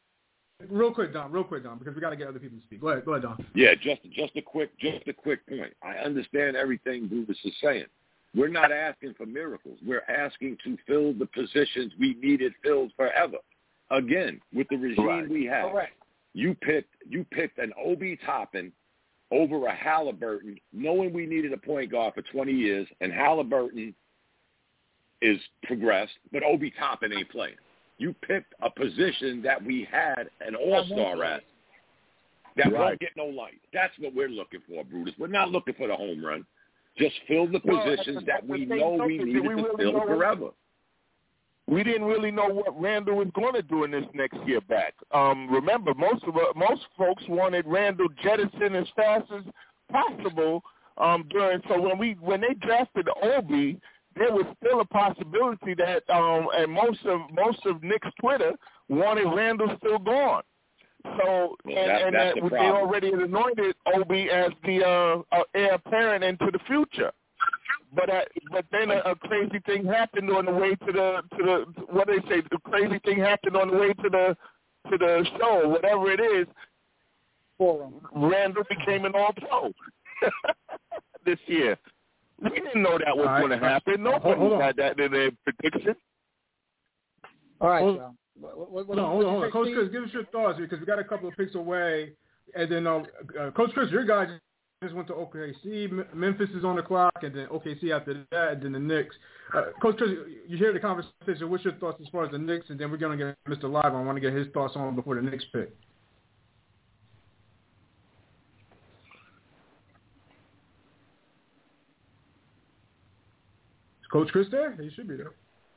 real quick, Don, real quick, Don, because we got to get other people to speak. Go ahead, go ahead, Don. Yeah, just just a quick, just a quick point. I understand everything Brutus is saying. We're not asking for miracles. We're asking to fill the positions we needed filled forever. Again, with the regime right. we have, Correct. you picked you picked an Obi Toppin over a Halliburton, knowing we needed a point guard for twenty years, and Halliburton is progressed, but Obi Toppin ain't playing. You picked a position that we had an all-star at that right. won't get no light. That's what we're looking for, Brutus. We're not looking for the home run. Just fill the positions well, that we know we needed we really to fill forever. We didn't really know what Randall was going to do in this next year back. Um, remember, most of uh, most folks wanted Randall jettisoned as fast as possible um, during. So when we when they drafted Obi, there was still a possibility that, um, and most of most of Nick's Twitter wanted Randall still gone. So well, and, that, and that, the they already anointed Obi as the uh, uh, heir apparent into the future. But uh, but then a, a crazy thing happened on the way to the to the what do they say? The crazy thing happened on the way to the to the show, whatever it is. Forum. Randall became an all-pro this year. We didn't know that was right. going to happen. Nobody hold, hold had that in their prediction. All right, hold, John. What, what, what, hold on, hold on, hold on. Coach Chris, give us your thoughts because we got a couple of picks away. And then, uh, uh, Coach Chris, your guys just went to O K C. Memphis is on the clock, and then O K C after that, and then the Knicks. Uh, Coach Chris, you hear the conversation. What's your thoughts as far as the Knicks? And then we're going to get Mister Live. I want to get his thoughts on before the Knicks pick. Is Coach Chris there? He should be there.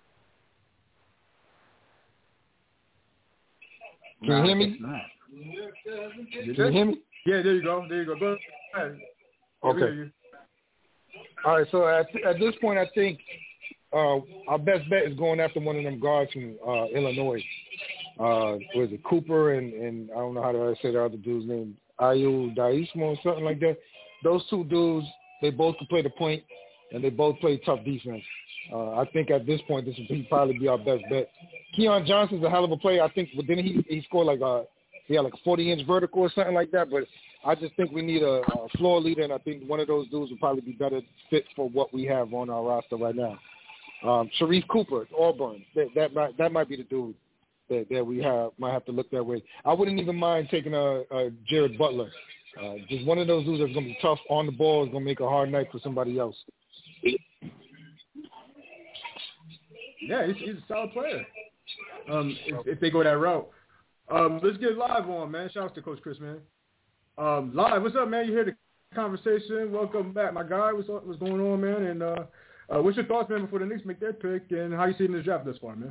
Can you hear me? Can you hear me? Yeah, there you go. There you go. Go ahead. Okay. All right. So at at this point, I think uh, our best bet is going after one of them guards from uh, Illinois. Uh, was it Cooper and, and I don't know how to say the other dude's name, Ayu Daismo or something like that. Those two dudes, they both can play the point, and they both play tough defense. Uh, I think at this point, this would probably be our best bet. Keon Johnson's a hell of a player. I think, but then he he scored like a he had like a forty inch vertical or something like that. But I just think we need a, a floor leader, and I think one of those dudes would probably be better fit for what we have on our roster right now. Um, Sharif Cooper, Auburn, that that might that might be the dude that, that we have might have to look that way. I wouldn't even mind taking a, a Jared Butler. Uh, just one of those dudes that's going to be tough on the ball, is going to make a hard night for somebody else. Yeah, he's, he's a solid player. Um, if, if they go that route, um, let's get Live on, man. Shout out to Coach Chris, man. Um, Live, what's up, man? You hear the conversation? Welcome back, my guy. What's up, what's going on, man? And uh, uh, what's your thoughts, man, before the Knicks make their pick, and how you see in the draft thus far, man?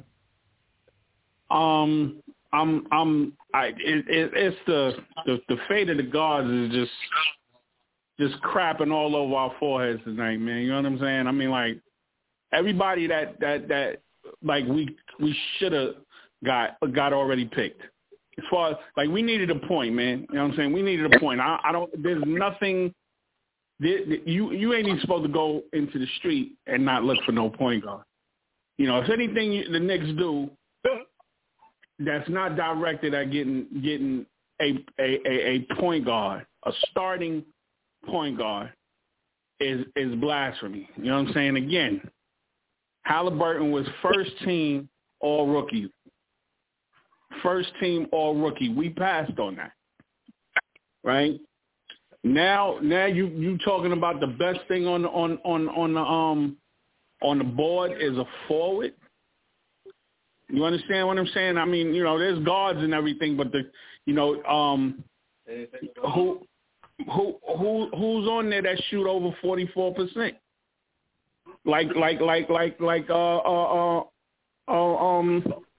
Um, I'm, I'm, I, it, it, it's the, the the fate of the guards is just, just crapping all over our foreheads tonight, man. You know what I'm saying? I mean, like everybody that that that like we we should have got got already picked. As far as like we needed a point, man. You know what I'm saying? We needed a point. I, I don't. There's nothing. You you ain't even supposed to go into the street and not look for no point guard. You know, if anything the Knicks do that's not directed at getting getting a, a, a, a point guard, a starting point guard, is is blasphemy. You know what I'm saying? Again, Halliburton was first team all rookie. First team all rookie. We passed on that. Right? Now now you you talking about the best thing on on on on the um on the board is a forward. You understand what I'm saying? I mean, you know, there's guards and everything, but the you know, um who who who who's on there that shoot over forty-four percent? Like like like like like uh uh uh, uh um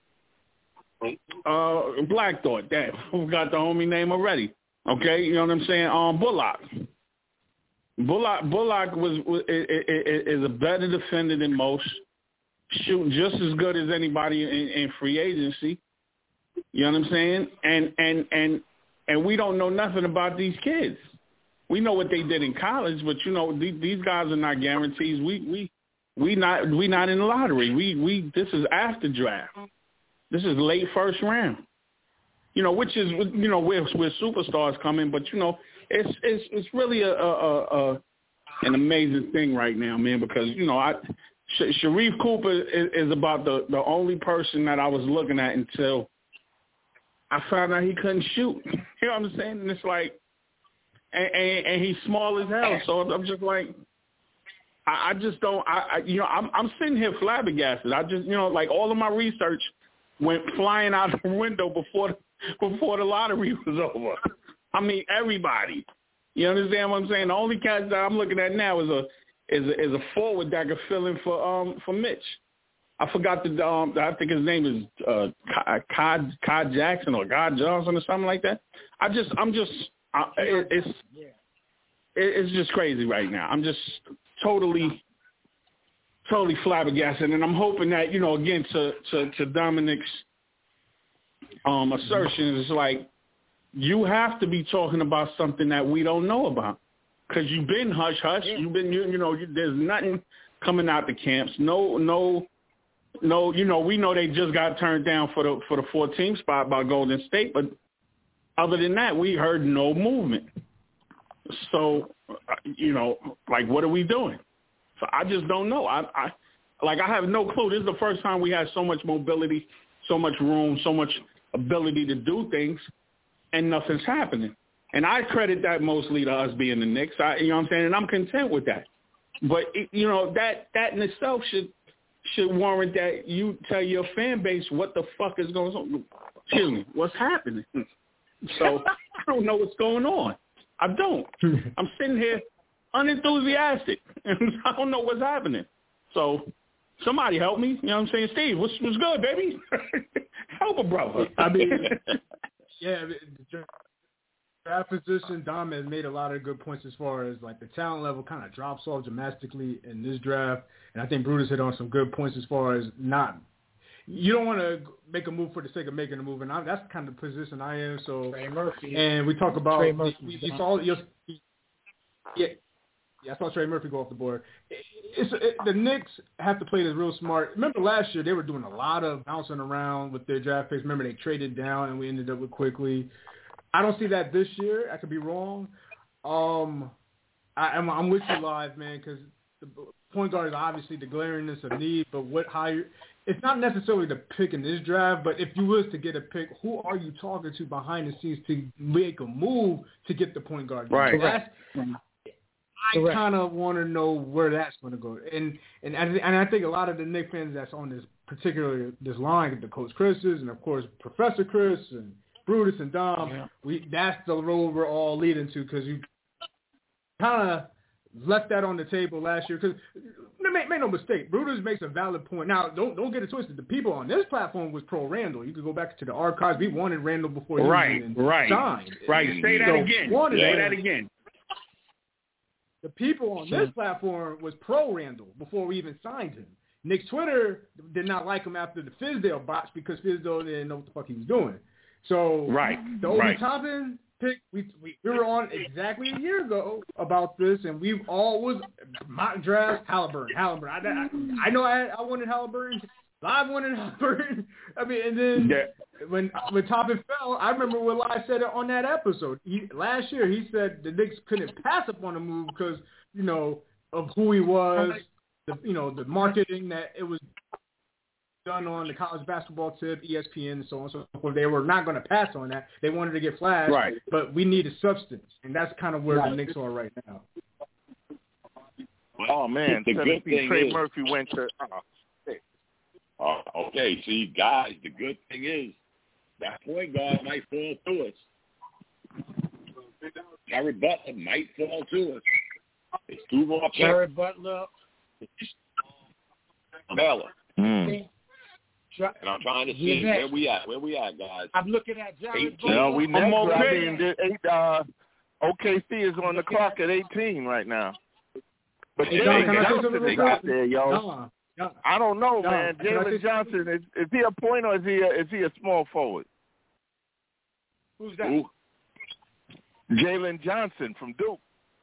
uh Black Thought. Damn, who got the homie name already? Okay, you know what I'm saying? Um, Bullock. Bullock Bullock was, was is a better defender than most. Shooting just as good as anybody in, in free agency. You know what I'm saying? And and and and we don't know nothing about these kids. We know what they did in college, but you know these, these guys are not guarantees. We we we not we not in the lottery. We we this is after draft. This is late first round. You know, which is you know where where superstars come in, but you know it's it's it's really a, a, a an amazing thing right now, man. Because you know I. Sharif Cooper is, is about the, the only person that I was looking at until I found out he couldn't shoot. You know what I'm saying? And it's like, and, and, and he's small as hell. So I'm just like, I, I just don't, I, I you know, I'm, I'm sitting here flabbergasted. I just, you know, like all of my research went flying out the window before before the lottery was over. I mean, everybody. You understand what I'm saying? The only cat that I'm looking at now is a Is a, is a forward that could fill in for um for Mitch. I forgot the um I think his name is uh Kai Kai Jackson or God Johnson or something like that. I just I'm just I, it, it's it, it's just crazy right now. I'm just totally totally flabbergasted, and I'm hoping that you know again to to, to Dominic's um assertion is like you have to be talking about something that we don't know about. Because you've been hush-hush. Yeah. You've been, you, you know, you, there's nothing coming out the camps. No, no, no, you know, we know they just got turned down for the for the fourteenth spot by Golden State. But other than that, we heard no movement. So, you know, like, what are we doing? So I just don't know. I, I like, I have no clue. This is the first time we had so much mobility, so much room, so much ability to do things, and nothing's happening. And I credit that mostly to us being the Knicks. I, you know what I'm saying? And I'm content with that. But, it, you know, that that in itself should should warrant that you tell your fan base what the fuck is going on. Excuse me, what's happening? So I don't know what's going on. I don't. I'm sitting here unenthusiastic. I don't know what's happening. So somebody help me. You know what I'm saying? Steve, what's, what's good, baby? Help a brother. I mean, yeah, draft position, Dom has made a lot of good points as far as like the talent level kind of drops off dramatically in this draft, and I think Brutus hit on some good points as far as not. You don't want to make a move for the sake of making a move, and I, that's kind of the position I am. So, Trey Murphy. And we talk about Trey Murphy. We, we saw your, yeah, yeah, I saw Trey Murphy go off the board. It, it's it, the Knicks have to play this real smart. Remember last year they were doing a lot of bouncing around with their draft picks. Remember they traded down and we ended up with Quickly. I don't see that this year. I could be wrong. Um, I, I'm, I'm with you live, man, because the point guard is obviously the glaringness of need. But what higher? It's not necessarily the pick in this draft, but if you was to get a pick, who are you talking to behind the scenes to make a move to get the point guard? Right. That's, I kind of want to know where that's going to go. And and and I think a lot of the Knicks fans that's on this particular this line, the Coach Chris's and of course Professor Chris and Brutus and Dom, yeah. we that's the road we're all leading to because you kind of left that on the table last year. Because make, make no mistake, Brutus makes a valid point. Now, don't don't get it twisted. The people on this platform was pro Randall. You could go back to the archives. We wanted Randall before he right, was even right, signed. right. Say that so again. Say that again. The people on this platform was pro Randall before we even signed him. Nick's Twitter did not like him after the Fizdale box because Fizdale didn't know what the fuck he was doing. So right, the Obi right. Toppin pick, we, we we were on exactly a year ago about this, and we've all was mock draft Halliburton, Halliburton. I, I, I know I, I wanted Halliburton. Live won it over. I mean, and then yeah. when when Toppin fell, I remember when Live said it on that episode. He, last year, he said the Knicks couldn't pass up on the move because, you know, of who he was, the, you know, the marketing that it was done on the college basketball tip, E S P N, and so on and so forth. They were not going to pass on that. They wanted to get flash, right. but we needed substance, and that's kind of where right. the Knicks are right now. Oh, man. The good thing Trey is, Murphy went to uh, – uh, okay, see, guys, the good thing is that point guard might fall to us. Jared Butler might fall to us. It's two more picks. Jared Butler. Bella. Mm. And I'm trying to see yeah, where we at. Where we at, guys? I'm looking at Jared Butler. No, we next. I mean, eight, uh, O K C is on the clock at eighteen right now. But hey, Jalen John, Johnson is out there, yo. No, no. I don't know, no, man. Jalen Johnson, is, is he a point or is he a, is he a small forward? Who's that? Who? Jalen Johnson from Duke.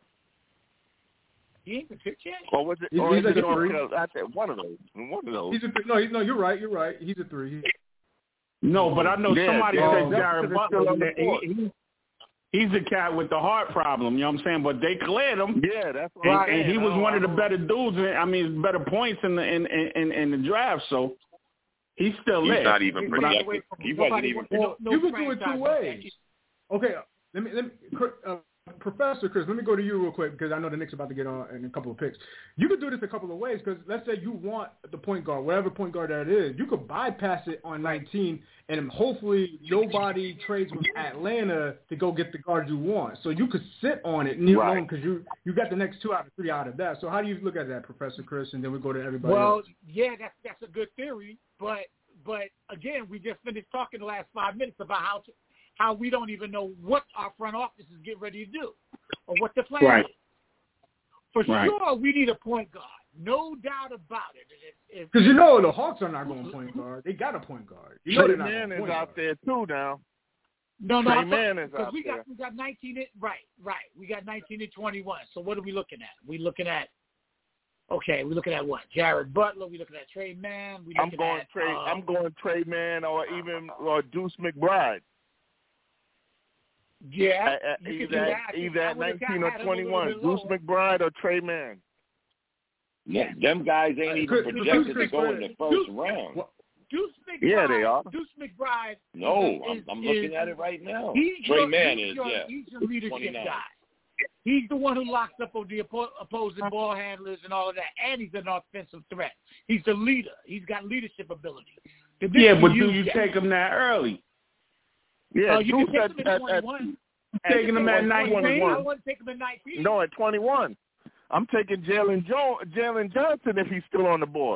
He ain't the pitch yet? Or was it? He's, or he's is like it a three. I said one of those. One of those. He's a th- no, he's, no, you're right. You're right. He's a three. He's, no, but I know yeah, somebody yeah, said Jared Butler. He, he, he's a cat with the heart problem. You know what I'm saying? But they cleared him. Yeah, that's and, right. And he was know, one of the better dudes. In, I mean, better points in the in in, in the draft. So he's still he's there. He's not even projected. He wasn't even. Well, no, you could do it two ways. Okay, let me let me. Uh, Professor Chris, let me go to you real quick because I know the Knicks are about to get on in a couple of picks. You could do this a couple of ways because let's say you want the point guard, whatever point guard that is, you could bypass it on nineteen and hopefully nobody trades with Atlanta to go get the guard you want. So you could sit on it near right. long because you, you got the next two out of three out of that. So how do you look at that, Professor Chris? And then we go to everybody Well, else. yeah, that's, that's a good theory. But, but again, we just finished talking the last five minutes about how to, how we don't even know what our front office is getting ready to do or what the plan right. is. For right. sure, we need a point guard. No doubt about it. Because you know the Hawks are not going point guard. They got a point guard. You know Trey Mann is out there too now. No, no, Trey Mann is out we there. got we got nineteen. In, right, right. We got nineteen and twenty-one. So what are we looking at? We looking at. Okay, we're looking at what? Jared Butler. We looking at Trey Mann. We I'm looking going at, Trey. Uh, I'm going Trey Mann or even or Deuce McBride. Yeah, at, you either, can do at, that. either at nineteen or twenty-one, Deuce lower. McBride or Trey Mann. Yeah, them guys ain't even Chris, projected Chris, to go in the first Deuce, round. Deuce McBride, yeah, they are. Deuce McBride. No, is, I'm, I'm looking is, at it right now. He's Trey your, Mann he's is, your, yeah. He's your leadership twenty-nine. guy. He's the one who locks up on the opposing ball handlers and all of that, and he's an offensive threat. He's the leader. He's got leadership ability. Yeah, but do you take him that early? Yeah, uh, you Deuce can take at, him at at, twenty-one. At, taking him at nineteen? I wouldn't take him at nineteen. No, at twenty-one. I'm taking Jalen jo- Jalen Johnson if he's still on the board.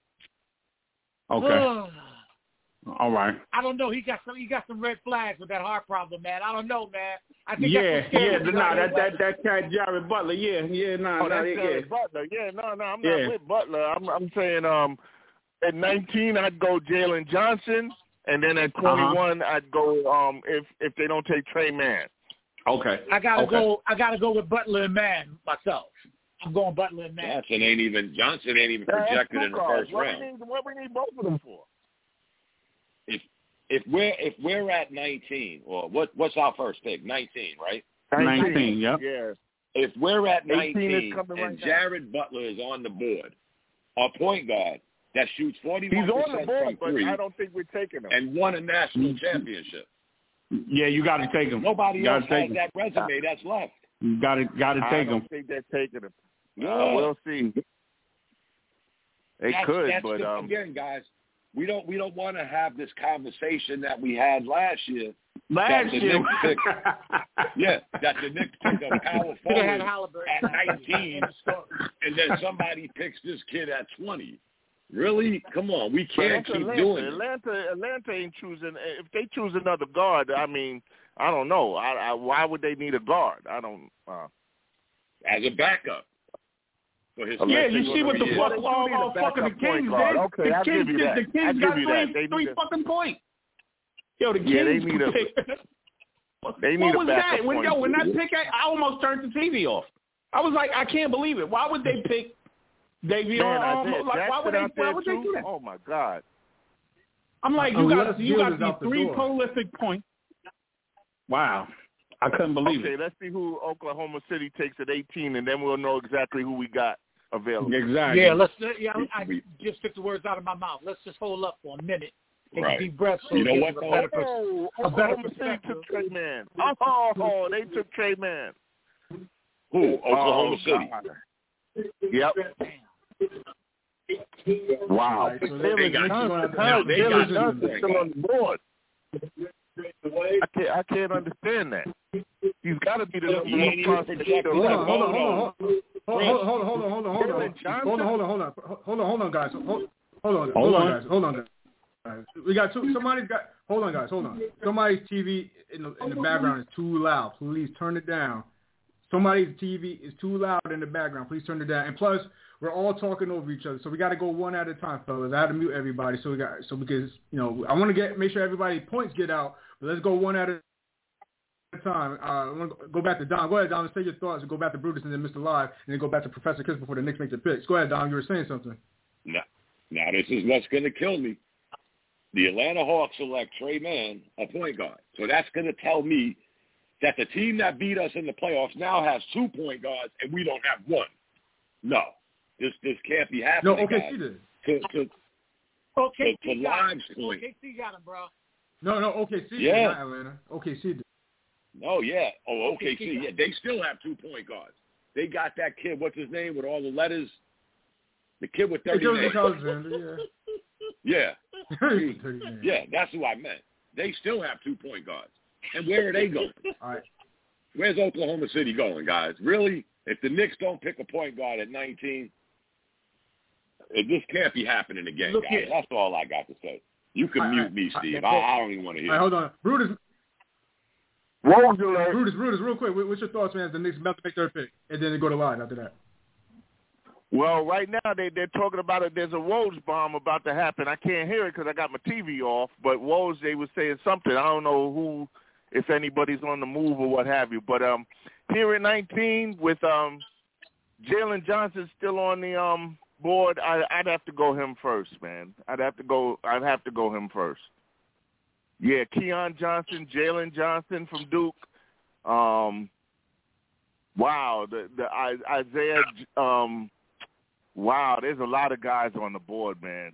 Okay. All right. I don't know. He got some. He got some red flags with that heart problem, man. I don't know, man. I think yeah, that's yeah. No, nah, that that that cat Jared Butler. Yeah, yeah. No, oh, nah, that's yeah. Jared Butler. Yeah, no, no. I'm yeah. not with Butler. I'm I'm saying um, at nineteen I'd go Jalen Johnson, and then at twenty-one uh-huh. I'd go um if if they don't take Trey Mann. Okay. I gotta okay. go. I gotta go with Butler and Mann myself. I'm going Butler and Mann. Johnson ain't even Johnson ain't even projected in the first what round. We need, what we need both of them for? If if we're if we're at nineteen, or what what's our first pick? Nineteen, right? Nineteen. Yep. Yeah. If we're at nineteen and right Jared now. Butler is on the board, our point guard that shoots forty-one percent percent board, from three, but I don't think we're taking him. and won a national championship. Yeah, you got to take him. Nobody else has him. that resume that's left. You got to got to take him. I don't think they're taking him. Yeah. Uh, we'll see. They that's, could, that's but the, um, again, guys, we don't we don't want to have this conversation that we had last year. Last that the year, Knicks pick, yeah, that the Knicks pick a power forward at nineteen, and then somebody picks this kid at twenty. Really? Come on, we can't keep Atlanta, doing it. Atlanta, Atlanta ain't choosing. If they choose another guard, I mean, I don't know. I, I, why would they need a guard? I don't. Uh, As a backup. For his yeah, you see what the years. fuck all, all fucking the Kings did? Okay, the I'll Kings, give you that. The Kings I'll got give you three, that. They three a, fucking points. Yo, the Kings. Yeah, they need a. They need what a was backup that? When, point. yo, when that pick, I almost turned the T V off. I was like, I can't believe it. Why would they pick Davion, Man, um, like, why would they? Why would they do that? Oh my God! I'm like, you Unless got you got Gilda's these out the three door. prolific points. Wow, I couldn't believe okay, it. let's see who Oklahoma City takes at eighteen, and then we'll know exactly who we got available. Exactly. Yeah, let's. Yeah, I, I just took the words out of my mouth. Let's just hold up for a minute. Take Right. a deep breath. So You know what, a though? better, Oh, a better Oklahoma City perspective. took Trey Man. Oh, oh, they took Trey Man. Who? Oklahoma oh, City. God. Yep. Wow. Right, so They got Johnson, now they got Johnson Johnson still on the board. I can't. I can't understand that. He's got to be the number one prospect. Hold on, hold on, hold on, hold on, hold on, hold on, hold on, hold on, hold on, hold on, hold on, hold on, hold on, hold on, guys, hold, hold on, hold on, guys, hold on, guys. We got two. Somebody's got. Hold on, guys, hold on. Somebody's T V in the in the background is too loud. Please turn it down. Somebody's T V is too loud in the background. Please turn it down. And plus, we're all talking over each other, so we got to go one at a time, fellas. I had to mute everybody, so we got so because you know I want to get make sure everybody's points get out. But let's go one at a time. Uh, I want to go back to Don. Go ahead, Don. Say your thoughts. And go back to Brutus and then Mister Live, and then go back to Professor Kiss before the Knicks make the picks. Go ahead, Don. You were saying something. Now, now this is what's going to kill me. The Atlanta Hawks select Trey Mann, a point guard. So that's going to tell me that the team that beat us in the playoffs now has two point guards and we don't have one. No, this this can't be happening. No, okay, guys. she did. To, to, Okay, to, to Live's point. Okay, see, got him, bro. No, no, O K C Yeah. did, not Atlanta. O K C did. Oh, yeah. Oh, O K C. Yeah, they still have two point guards. They got that kid, what's his name, with all the letters? The kid with thirty names. Alexander, Yeah. yeah. Yeah, that's who I meant. They still have two point guards. And where are they going? All right. Where's Oklahoma City going, guys? Really? If the Knicks don't pick a point guard at nineteen, it, this can't be happening again, Look guys. here. That's all I got to say. You can I, mute I, me, Steve. I, I, I don't even want to hear All right, hold on. Brutus, Whoa, Brutus. Brutus, Brutus, real quick. What's your thoughts, man? The Knicks about to make their pick, and then they go to Live after that. Well, right now they, they're talking about it. There's a Woj bomb about to happen. I can't hear it because I got my T V off. But Woj, they were saying something. I don't know who, if anybody's on the move or what have you. But um, here at nineteen, with um, Jalen Johnson still on the um board, I, I'd have to go him first, man. I'd have to go. I'd have to go him first. Yeah, Keon Johnson, Jalen Johnson from Duke. Um, wow, the the Isaiah. Um, Wow, there's a lot of guys on the board, man.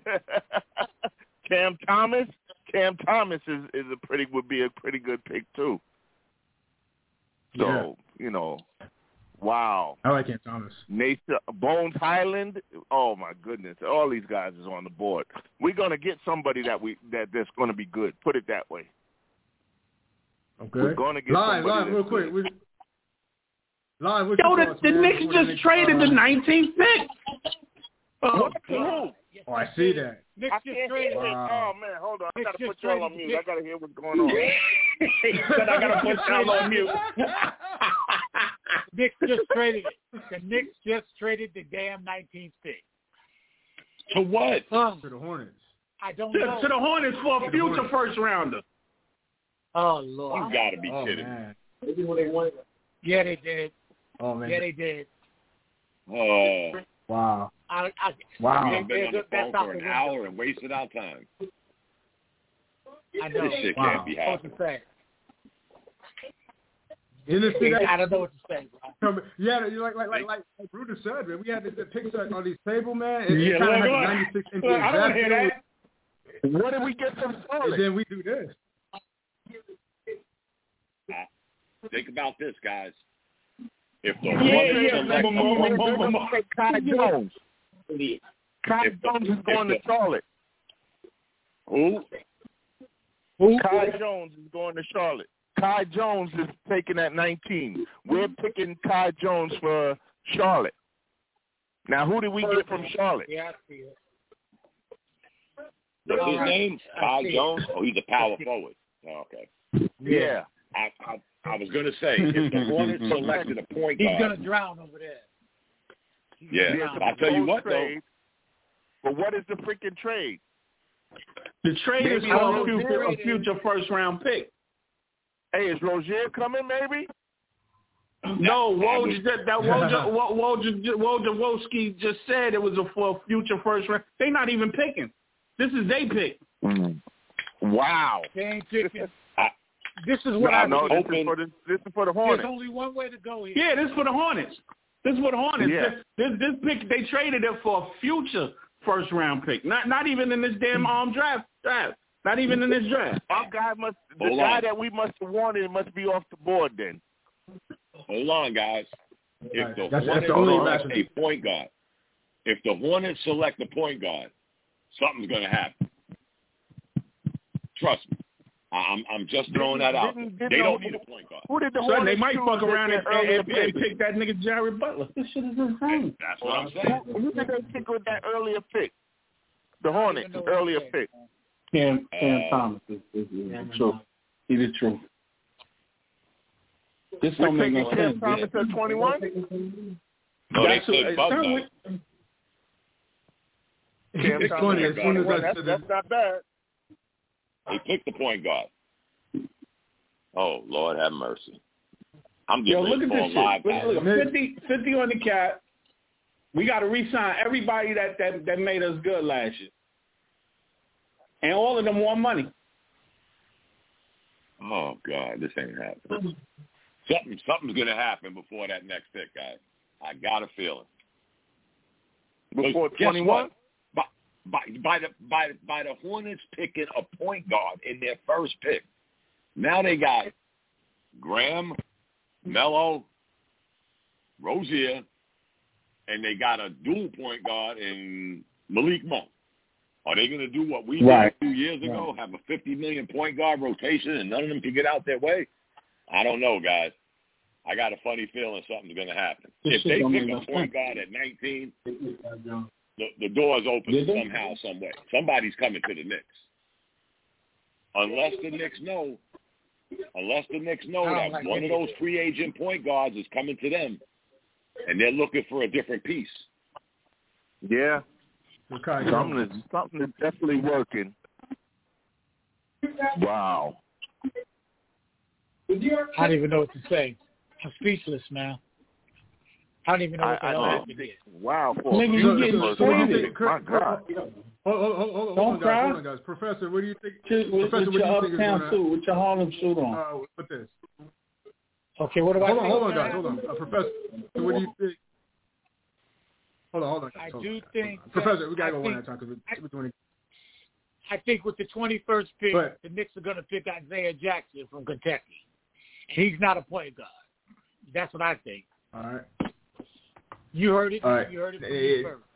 Cam Thomas, Cam Thomas is, is a pretty would be a pretty good pick too. So yeah. you know, wow. I like Cam Thomas. Nathan Bones Highland. Oh my goodness, all these guys is on the board. We're gonna get somebody that we that that's gonna be good. Put it that way. Okay. We're gonna get live, somebody live, real that's quick. good. We, live. What's Yo, your the, thoughts, the man? Knicks What the just Knicks traded are, the uh, nineteenth pick. Oh, What? Who? Oh, I see that. Knicks I just can't traded. hear it. Wow. Oh man, hold on. I Knicks gotta just put y'all on traded mute. the I gotta hear what's going on. He said I gotta put y'all on mute. Knicks just traded it. The Knicks just traded the damn nineteenth pick. To what? Um, To the Hornets. I don't To, know. to the Hornets for a future first rounder. Oh Lord. You got to be Oh, kidding man. Yeah, they did. Oh, man. Yeah, they did. me. Oh. Wow. I, I, Wow. We've been on the that's phone out for the an window. hour and wasted our time. I know. This shit Wow. can't be What to happening. say? Didn't see that? I don't know what to say, bro. Yeah, you like like like like like Brutus said, man. We had the, the picks on these table, man. It, Yeah, it kind of look, had look. the ninety-six N B A Look, I don't draft hear feel, that. What did we get from and Charlotte? then we do this. Think about this, guys. If the Yeah, Hornets yeah. select Boom, boom, boom, boom, boom, boom. Kai Jones. Kai If the- Jones is going to if the- Charlotte. Who? Kai Jones is going to Charlotte. Kai Jones is taking at nineteen. We're picking Kai Jones for Charlotte. Now, who did we get from Charlotte? Yeah, I see it. What's his Alright. name? I Kai see it. Jones? Oh, he's a power forward. Oh, okay. Yeah. I, I I was going to say, if the Hornets selected a point He's guard, gonna drown over there. He's yeah, gonna drown. I'll tell you what, though. Trade, but what is the freaking trade? The trade is Maybe for a Rozier future, a is- future first round pick. Hey, is Rozier coming maybe? No, Woj, that, that Woj, Woj, Wojciechowski just said it was a for a future first round. They not even picking. This is they pick. Mm. Wow. They ain't picking. This is what no, I know. This is, for the, this is for the Hornets. There's only one way to go here. Yeah, this is for the Hornets. This is for the Hornets. Yeah. This, this this pick they traded it for a future first round pick. Not not even in this damn um draft draft. Not even in this draft. Our guy must the Hold guy on. that we must have wanted must be off the board then. Hold on, guys. If the That's- that's Hornets the only select rationale. a point guard, if the Hornets select a point guard, something's going to happen. Trust me. I'm I'm just throwing that out. Didn't- didn't They don't know- need a point guard. Who did the Son, they Hornets might choose fuck with around their and, earlier and, and pick? pick that nigga Jared Butler. This shit is insane. That's what I'm saying. Who, who did they pick with that earlier pick? The Hornets, earlier pick. Cam Cam Uh, Thomas is, is, is the truth. He's the truth. This We don't make picking no Cam sense. Thomas at twenty-one? No, they That's who- could it bug sounds that. like- Cam It's Thomas funny, at as soon as I twenty-one. That's, said that's it- not bad. They picked the point guard. Oh, Lord have mercy. I'm Yo, getting look at ready this for a live shit. Look, guy. look, fifty, fifty on the cap. We got to re-sign everybody that, that, that made us good last year. And all of them want money. Oh, God, this ain't happening. Something, something's going to happen before that next pick, guys. I got a feeling. Before Guess twenty-one? what? By, by, by, the, by, by the Hornets picking a point guard in their first pick, now they got Graham, Melo, Rozier, and they got a dual point guard in Malik Monk. Are they going to do what we Right. did a few years ago, have a fifty million point guard rotation and none of them can get out their way? I don't know, guys. I got a funny feeling something's going to happen. This If shit they don't pick make a no point sense. guard at nineteen, the, the door's open Did they? somehow, some way. Somebody's coming to the Knicks. Unless the Knicks know, unless the Knicks know I don't that like one any of of those free agent point guards is coming to them, and they're looking for a different piece. Yeah. Okay. Something is, something is definitely working. Wow. I don't even know what to say. I'm speechless, man. I don't even know what the I, hell I happened think, here. wow. For Nigga, a you future getting first So what do round you traded. think? pick, my God. Hold, hold, hold, hold, Don't hold on, guys. cry. Hold on, guys. Professor, what do you think? With, with, Professor, with what do your you think is uptown going suit, with your Harlem suit to on. uh, with this? Okay, what do I Hold on, think? hold on, guys. Hold on. Uh, Professor, so what do you think? Hold on, hold on. Guys. I Hold do on. think that- Professor, we got to I go one think- at a time because we're, we're doing it. I think with the twenty-first pick, But- the Knicks are going to pick Isaiah Jackson from Kentucky. He's not a point guard. That's what I think. All right. You heard it. All right. You heard it from Eh, me first.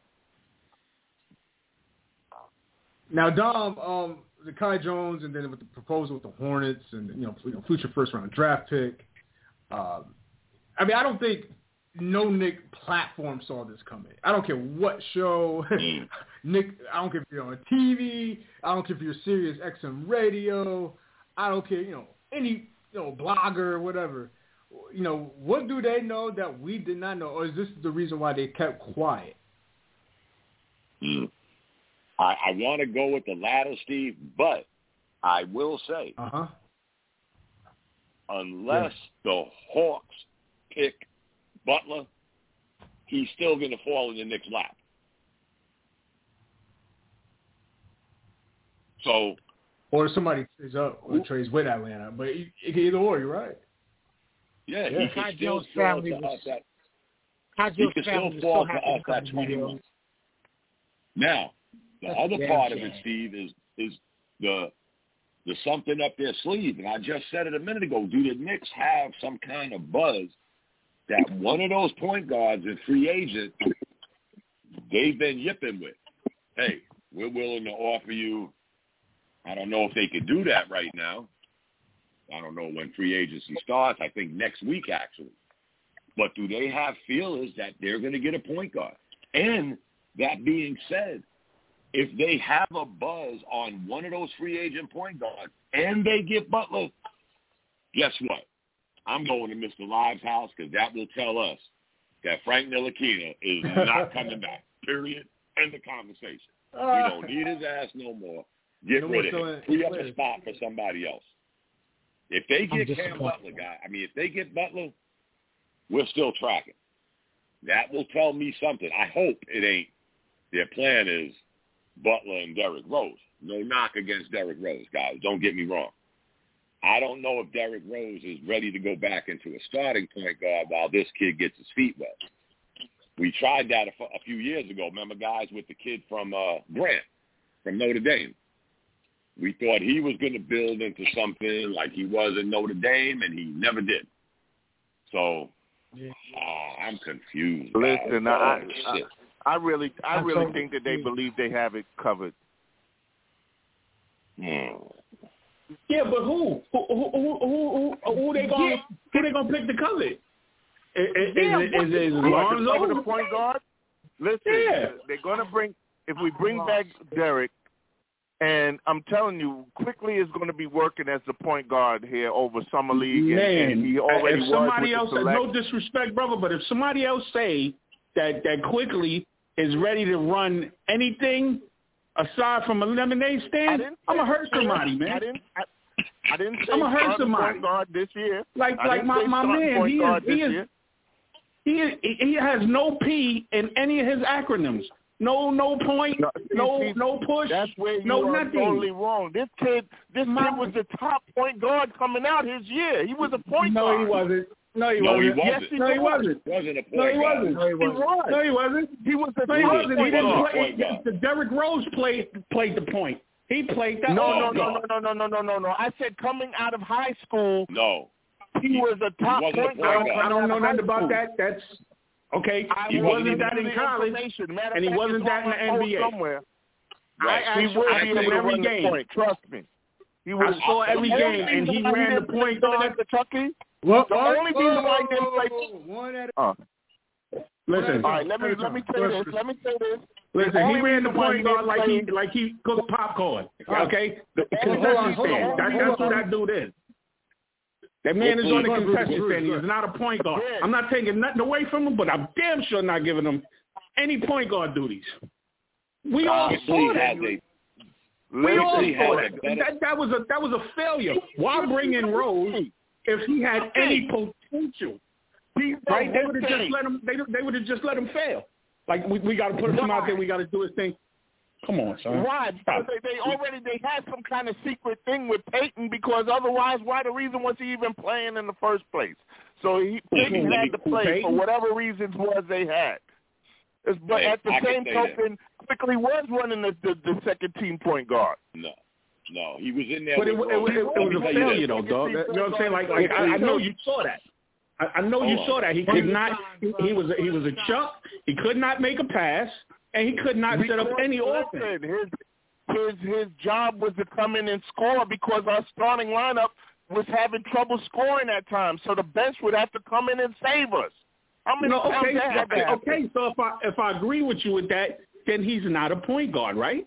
Now, Dom, um, the Kai Jones, and then with the proposal with the Hornets, and you know, you know future first round draft pick. Um, I mean, I don't think no Nick platform saw this coming. I don't care what show, Nick. I don't care if you're on T V. I don't care if you're Sirius X M radio. I don't care, you know, any you know blogger or whatever. You know, what do they know that we did not know, or is this the reason why they kept quiet? Mm. I, I want to go with the latter, Steve, but I will say, Uh huh. unless the Hawks pick Butler, he's still going to fall in the Knicks' lap. So, Or somebody trades up or trades with Atlanta, but it can either or. You're right. yeah, Yeah. he Kai can still Jones' fall family to was- us at, Kai he Jones' can family still was fall so to happy us to come at to twenty-one. New York. Now, the That's other damn part of shame. it, Steve, is is the the something up their sleeve, and I just said it a minute ago. Do the Knicks have some kind of buzz that one of those point guards and free agent they've been yipping with? Hey, we're willing to offer you. I don't know if they could do that right now. I don't know when free agency starts. I think next week, actually. But do they have feelers that they're going to get a point guard? And that being said, if they have a buzz on one of those free agent point guards and they get Butler, guess what? I'm going to Mister Live's house because that will tell us that Frank Ntilikina is not coming back, period. End of conversation. We don't need his ass no more. Get No rid more of him. selling Free up a players. spot for somebody else. If they I'm get Cam disappointed. Butler, guy, I mean, if they get Butler, we're still tracking. That will tell me something. I hope it ain't their plan is Butler and Derrick Rose. No knock against Derrick Rose, guys. Don't get me wrong. I don't know if Derrick Rose is ready to go back into a starting point guard while this kid gets his feet wet. We tried that a, a few years ago. Remember, guys, with the kid from uh, Grant, from Notre Dame. We thought he was going to build into something like he was in Notre Dame, and he never did. So yeah. uh, I'm confused. Listen, I, I, I really, I really think that they believe they have it covered. Hmm. Yeah, but who? Who? Who? Who? Who, who, who they going? Yeah. Who they going to pick to cover it? Is, yeah, is, is, is Lonzo the point guard? Listen, yeah. they're going to bring. If we bring back Derrick, and I'm telling you, Quickly is going to be working as the point guard here over summer league. And, Man, and he already if somebody else, no disrespect, brother, but if somebody else say that that Quickly is ready to run anything aside from a lemonade stand, I'm gonna hurt somebody, man. I didn't. I, I didn't say I'm gonna hurt somebody. Point guard this year. Like like my, my man, he is he is, he is he has no P in any of his acronyms. No no point, no no, no push. That's where you no are nothing. totally wrong. This kid, this my, kid was the top point guard coming out his year. He was a point no, guard. No, he wasn't. No, he no, wasn't. He wasn't. Yes, he no, he wasn't. wasn't a point no, he wasn't. guard. No, he wasn't. He was. No, he wasn't. He was the no, he wasn't. He didn't guard. play. The Derrick Rose played played the point. He played that. No, oh, no, no, no, no, no, no, no, no. I said coming out of high school. No. He was a top point guard. guard. I don't, I don't know nothing about that. That's okay. He wasn't that in college, and he wasn't that in the N B A. Somewhere. Right. I, I, he will I be in every game. Point. Trust me. He was, I saw every game, and he ran the point guard. At Kentucky. Well, the only reason why he didn't play. One at uh, Listen. All right, let me let me say this. Let me say this. Listen, he ran the point guard like he like he cooked popcorn. Okay, the concession stand. That, that's what that dude is. That man is on the concession stand. He's not a point guard. I'm not taking nothing away from him, but I'm damn sure not giving him any point guard duties. We all saw that. We all saw that. That that was a that was a failure. Why bring in Rose if he had any potential? Right? They would have just let him. They they would have just let him fail. Like we we got to put him out there. We got to do his thing. Come on, son. Why? Because they, they already they had some kind of secret thing with Peyton, because otherwise, why the reason was he even playing in the first place? So he Peyton had to play Peyton? for whatever reasons was they had. It's, but hey, at the I same token, Quickly was running the, the, the second team point guard. No, no, he was in there. But it, it, it, it, it was a failure, though, dog. You know what I'm saying? Like, like I, I know you saw that. I, I know you saw that. He could not. He, he was a, he was a chuck. He could not make a pass, and he could not set up any offense. His his his job was to come in and score because our starting lineup was having trouble scoring at times. So the bench would have to come in and save us. How many no, times okay, that happened? Okay, so if I if I agree with you with that, then he's not a point guard, right?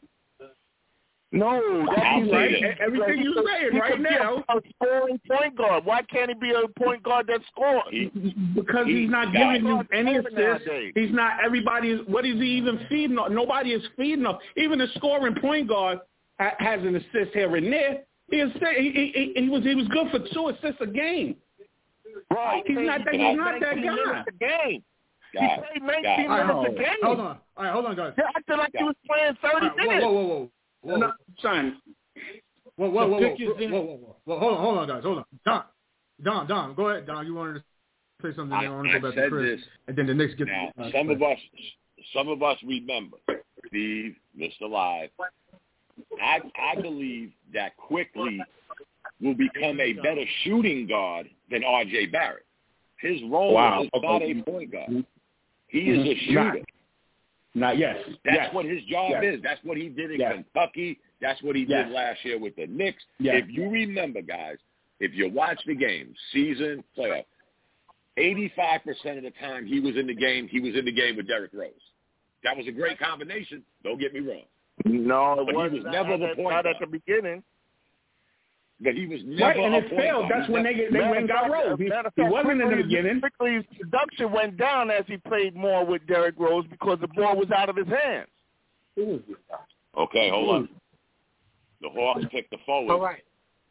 No, that's right. Everything you're saying right now. A scoring point guard. Why can't he be a point guard that scores? He, because he's not giving you any assists. He's not. Everybody is. What is he even feeding off? Nobody is feeding off. Even a scoring point guard ha- has an assist here and there. He, is, he, he, he was he was good for two assists a game. Right. He's not that. He's not that guy. A game. He played nineteen right, minutes a game. Hold on. All right, hold on, guys. He acted like he was playing thirty right, minutes. Whoa, whoa, whoa, whoa. No, son. Whoa, whoa, whoa, whoa, whoa, whoa, whoa, whoa. Hold on, hold on, guys. Hold on. Don, Don, Don, go ahead. Don, you wanted to say something. I, I want to go back to Chris. This. And then the next get. Now, uh, some of us, some of us remember Steve, Mister Live. I I believe that Quickly will become a better shooting guard than R J Barrett. His role wow. is not a point guard. He is a shooter. Not, not yes. That's yes. what his job yes. is. That's what he did in yes. Kentucky. That's what he yes. did last year with the Knicks. Yes. If you remember, guys, if you watch the game, season, playoff, eighty-five percent of the time he was in the game, he was in the game with Derrick Rose. That was a great combination. Don't get me wrong. No, it but wasn't. He was never the point not guard. at the beginning. But he was never right, and a it point failed. guard. That's when they they went and got Rose. He, he wasn't in the beginning. Quickly's production went down as he played more with Derrick Rose because the ball was out of his hands. Okay, hold on. The Hawks picked the forward. All right.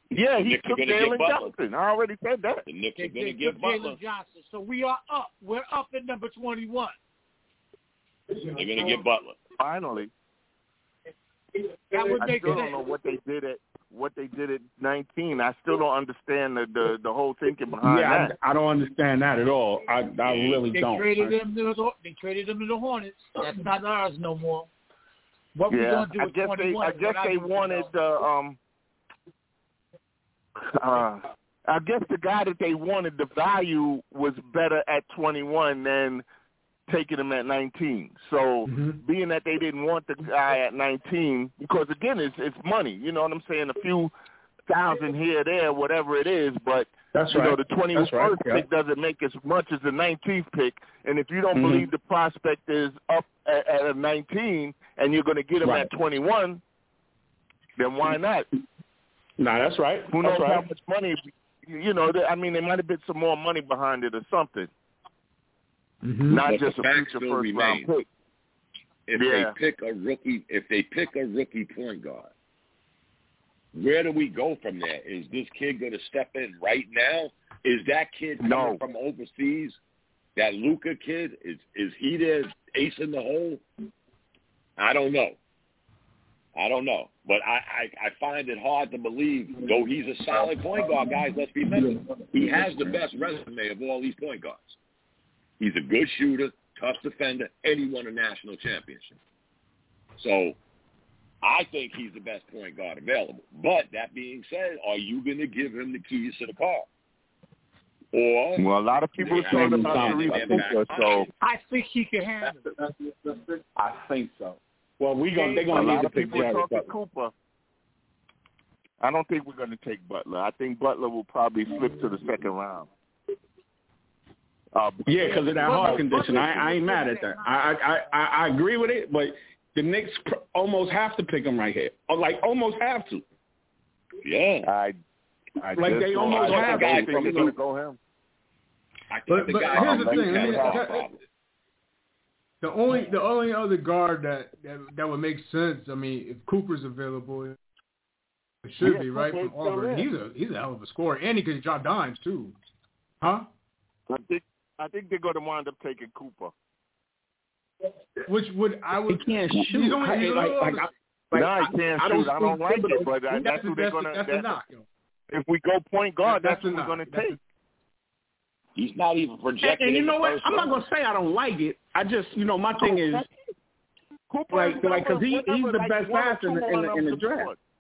Yeah, he Knicks took Jalen Johnson. I already said that. The Knicks They, are going to they give took Butler. Jalen Johnson. So we are up. We're up at number twenty-one. They're going to get Butler. Finally. That would I make still sense. don't know what they did at what they did at nineteen. I still don't understand the the, the whole thinking behind yeah, that. I, I don't understand that at all. I I really They don't. traded him to the, they traded him to the Hornets. That's not ours no more. What we Yeah, gonna do I with guess they twenty-one? I guess What they need to wanted know. uh, um uh I guess the guy that they wanted, the value was better at twenty-one than taking him at nineteen. So Mm-hmm. being that they didn't want the guy at nineteen, because again, it's it's money. You know what I'm saying? A few thousand here, there, whatever it is. But That's you right. know, the twenty-first right, yeah. pick doesn't make as much as the nineteenth pick. And if you don't Mhm. believe the prospect is up at, at a nineteen and you're going to get him Right. at twenty-one, then why not? Nah, that's right. Who knows that's right. how much money? You know, I mean, there might have been some more money behind it or something. Mm-hmm. Not But just the a fact future still first round remains. pick. If Yeah. they pick a rookie, if they pick a rookie point guard, where do we go from there? Is this kid going to step in right now? Is that kid coming No. from overseas? That Luka kid, is is he the ace in the hole? I don't know. I don't know. But I, I, I find it hard to believe, though he's a solid point guard, guys, let's be honest. He has the best resume of all these point guards. He's a good shooter, tough defender, and he won a national championship. So I think he's the best point guard available. But that being said, are you going to give him the keys to the car? Or Well, a lot of people are talking about Sharife Cooper, so I think he can handle it. I think so. Well, we gonna they're a gonna need lot to of pick people are Jared talking Butler. Cooper. I don't think we're going to take Butler. I think Butler will probably slip to the second round. Uh, Yeah, because of that heart Butler- condition. Butler- I, I ain't mad at that. I, I I I agree with it, but the Knicks pr- almost have to pick him right here. Or like almost have to. yeah, I, I Like, just they don't- almost I have don't to. think they're going to go him. I think But the but guy here's the from thing. I Luka mean, has a that- problem. the only the only other guard that, that that would make sense. I mean, if Cooper's available, it should Yeah, be right Cooper's from still Auburn. there. He's a he's a hell of a scorer, and he can drop dimes too. Huh? I think I think they're going to wind up taking Cooper. Which would I would. He can't He's shoot. only, I- he's like, only- like, I- like, no, he can't I shoot. don't I don't like it, but I, that's that's the, what they're that's, going the, to. that's the knock. Yo. If we go point guard, That- that's, that's what the we're knock. going to That's take. He's not even and, projected and you in know the what? first I'm not round. gonna say I don't like it. I just, you know, my thing is Cooper like, is like, because he, number- he's the like best one or passer in the, two in the, on in the the draft. board.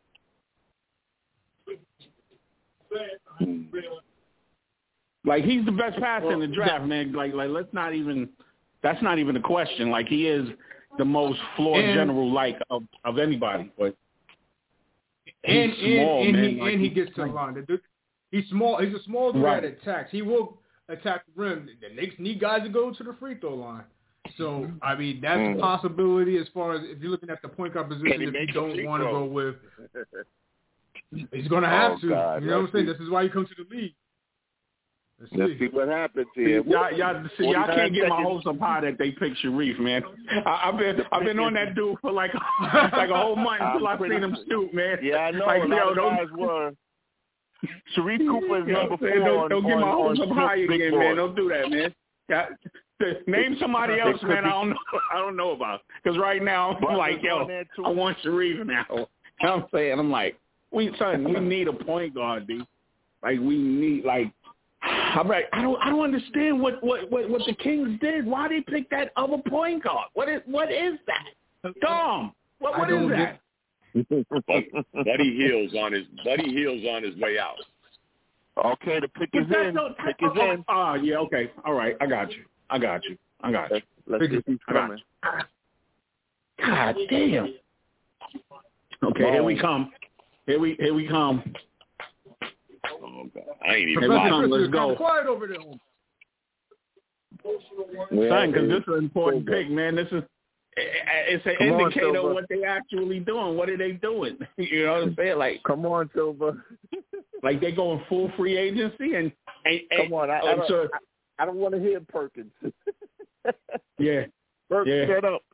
Like, he's the best passer in the draft, man. Like, like let's not even. That's not even a question. Like, he is the most floor And- general like of, of anybody. But And he's small, and, and man. he Like, and he he's gets to the like- line. The dude- He's small. He's a small dude Right. that attacks. He will attack the rim. The Knicks need guys to go to the free throw line. So I mean that's Mm. a possibility as far as if you're looking at the point guard Can position. he If you make a don't free want to throw? go with, he's going to have Oh, to. God, you know what I'm let's saying? see. This is why you come to the league. Let's Let's see. see what happens here. Y'all, y'all, see, y'all forty-nine can't get my seconds. hopes up high that they pick Sharif, man. I, I've been, I've been on that dude for like, like a whole month until I'm I pretty- seen him stoop, man. Yeah, I know. Like, a lot yo, of don't, guys were. Sharif Cooper is you know number what I'm four saying? Don't, on, don't get on, my hopes on up high Snoop's big again, board. man. Don't do that, man. Yeah, name somebody else, man. I don't know. I don't know about because right now I'm Butler's like, yo, on there, too. I want Sharif now. You know what I'm saying? I'm like, we son, we need a point guard, dude. Like we need like. I'm like, I don't, I don't understand what, what, what, what the Kings did. Why they pick that other point guard? What is, what is that? Dom, what, I what is don't that? Buddy Hield's on his Buddy Hield's on his way out. Okay, the pick But is that in. don't- Pick is oh, in. Oh, yeah, okay. All right. I got you. I got you. I got you. Let's see if he's I got coming. you. God damn. Okay, here we come. Here we here we come. Oh, God. I ain't even Here we Professor come. Chris, Let's you're go. quiet over there. Son, because this is an important pick, man. This is it's an Come on, indicator Silver. of what they actually doing. What are they doing? You know what I'm saying? Like Come on, Silver. like they going full free agency and, and, and Come on. I, I, oh, don't, so, I, I don't want to hear Perkins. yeah. Perkins, Yeah. shut up.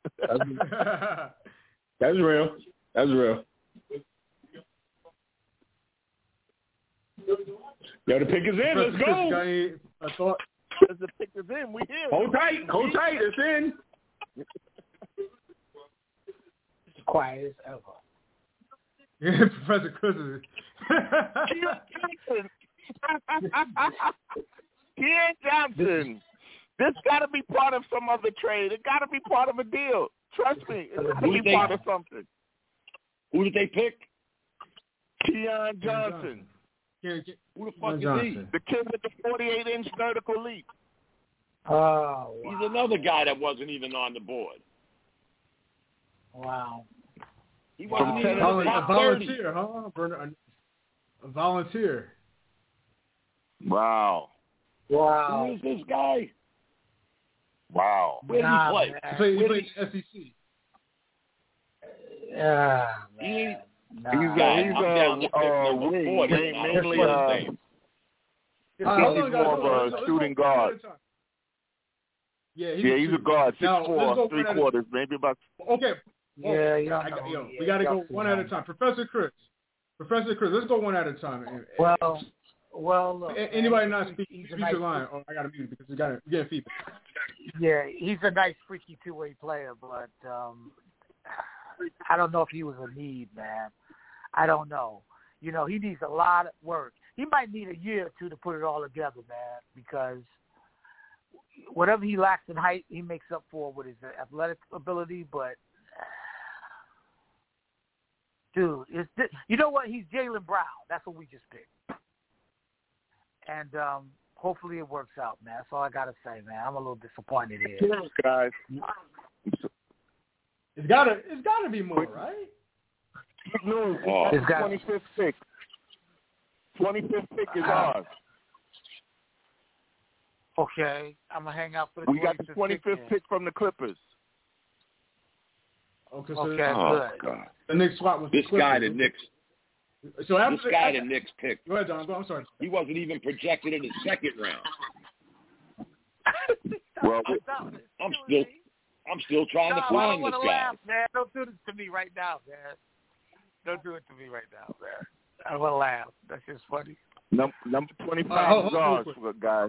That's real. That's real. Yo, the pick is in. Let's go. I thought. The pick is in. We here. Hold tight. Hold tight. It's in. It's quiet as ever. Yeah, Professor Chris is. Keon Johnson. This got to be part of some other trade. It got to be part of a deal. Trust me, it's got to be part of something. Who did they pick? Keon Johnson. Who the fuck is he? The kid with the forty-eight inch vertical leap. Oh, wow. He's another guy that wasn't even on the board. Wow. He wasn't even Vol- in the top a volunteer, huh? A, a volunteer. Wow. Wow. Who is this guy? Wow. Where did Nah, he play? man. He played, he Where played did S E C. Yeah, he, man. Nah. He's a, he's I'm a, down to pick uh, number wing, forty. main- I don't mainly know uh, his name. Uh, hold on, he's guys, more hold on. of a Let's go- shooting let's go one guard. at a time. Yeah, he's Yeah, a he's a shooting guard, six Now, let's four, go three one at a- quarters, maybe about. Okay. Yeah, Oh, y'all I got, know, yo, yeah, we got to y'all go see one him. at a time. Professor Chris. Professor Chris, let's go one at a time. Well, well, look, A- Anybody man, not speak, he's a speak nice, your line. Oh, I got to mute because we got to get feedback. Yeah, he's a nice, freaky two-way player, but um, I don't know if he was a need, man. I don't know. You know, he needs a lot of work. He might need a year or two to put it all together, man, because whatever he lacks in height, he makes up for with his athletic ability, but dude, it's, you know what? He's Jaylen Brown. That's what we just picked. And um, hopefully it works out, man. That's all I got to say, man. I'm a little disappointed here. Guys. It's got to it's got to be more, right? No, Oh. it's got twenty-fifth pick. twenty-fifth pick is ours. Okay, I'm going to hang out for the We got the twenty-fifth pick, pick from the Clippers. Okay, so Okay, Oh, good. God. the Knicks swap was This guy the Knicks. So after This guy the Knicks picked. Go ahead, John. Go, I'm sorry. He wasn't even projected in the second round. Well, I'm, I'm still, I'm still trying no, to I find don't want this to guy. laugh, man. Don't do this to me right now, man. Don't do it to me right now, man. I want to laugh. That's just funny. Num- number twenty-five Uh, hold- is hold ours, quick. for guys.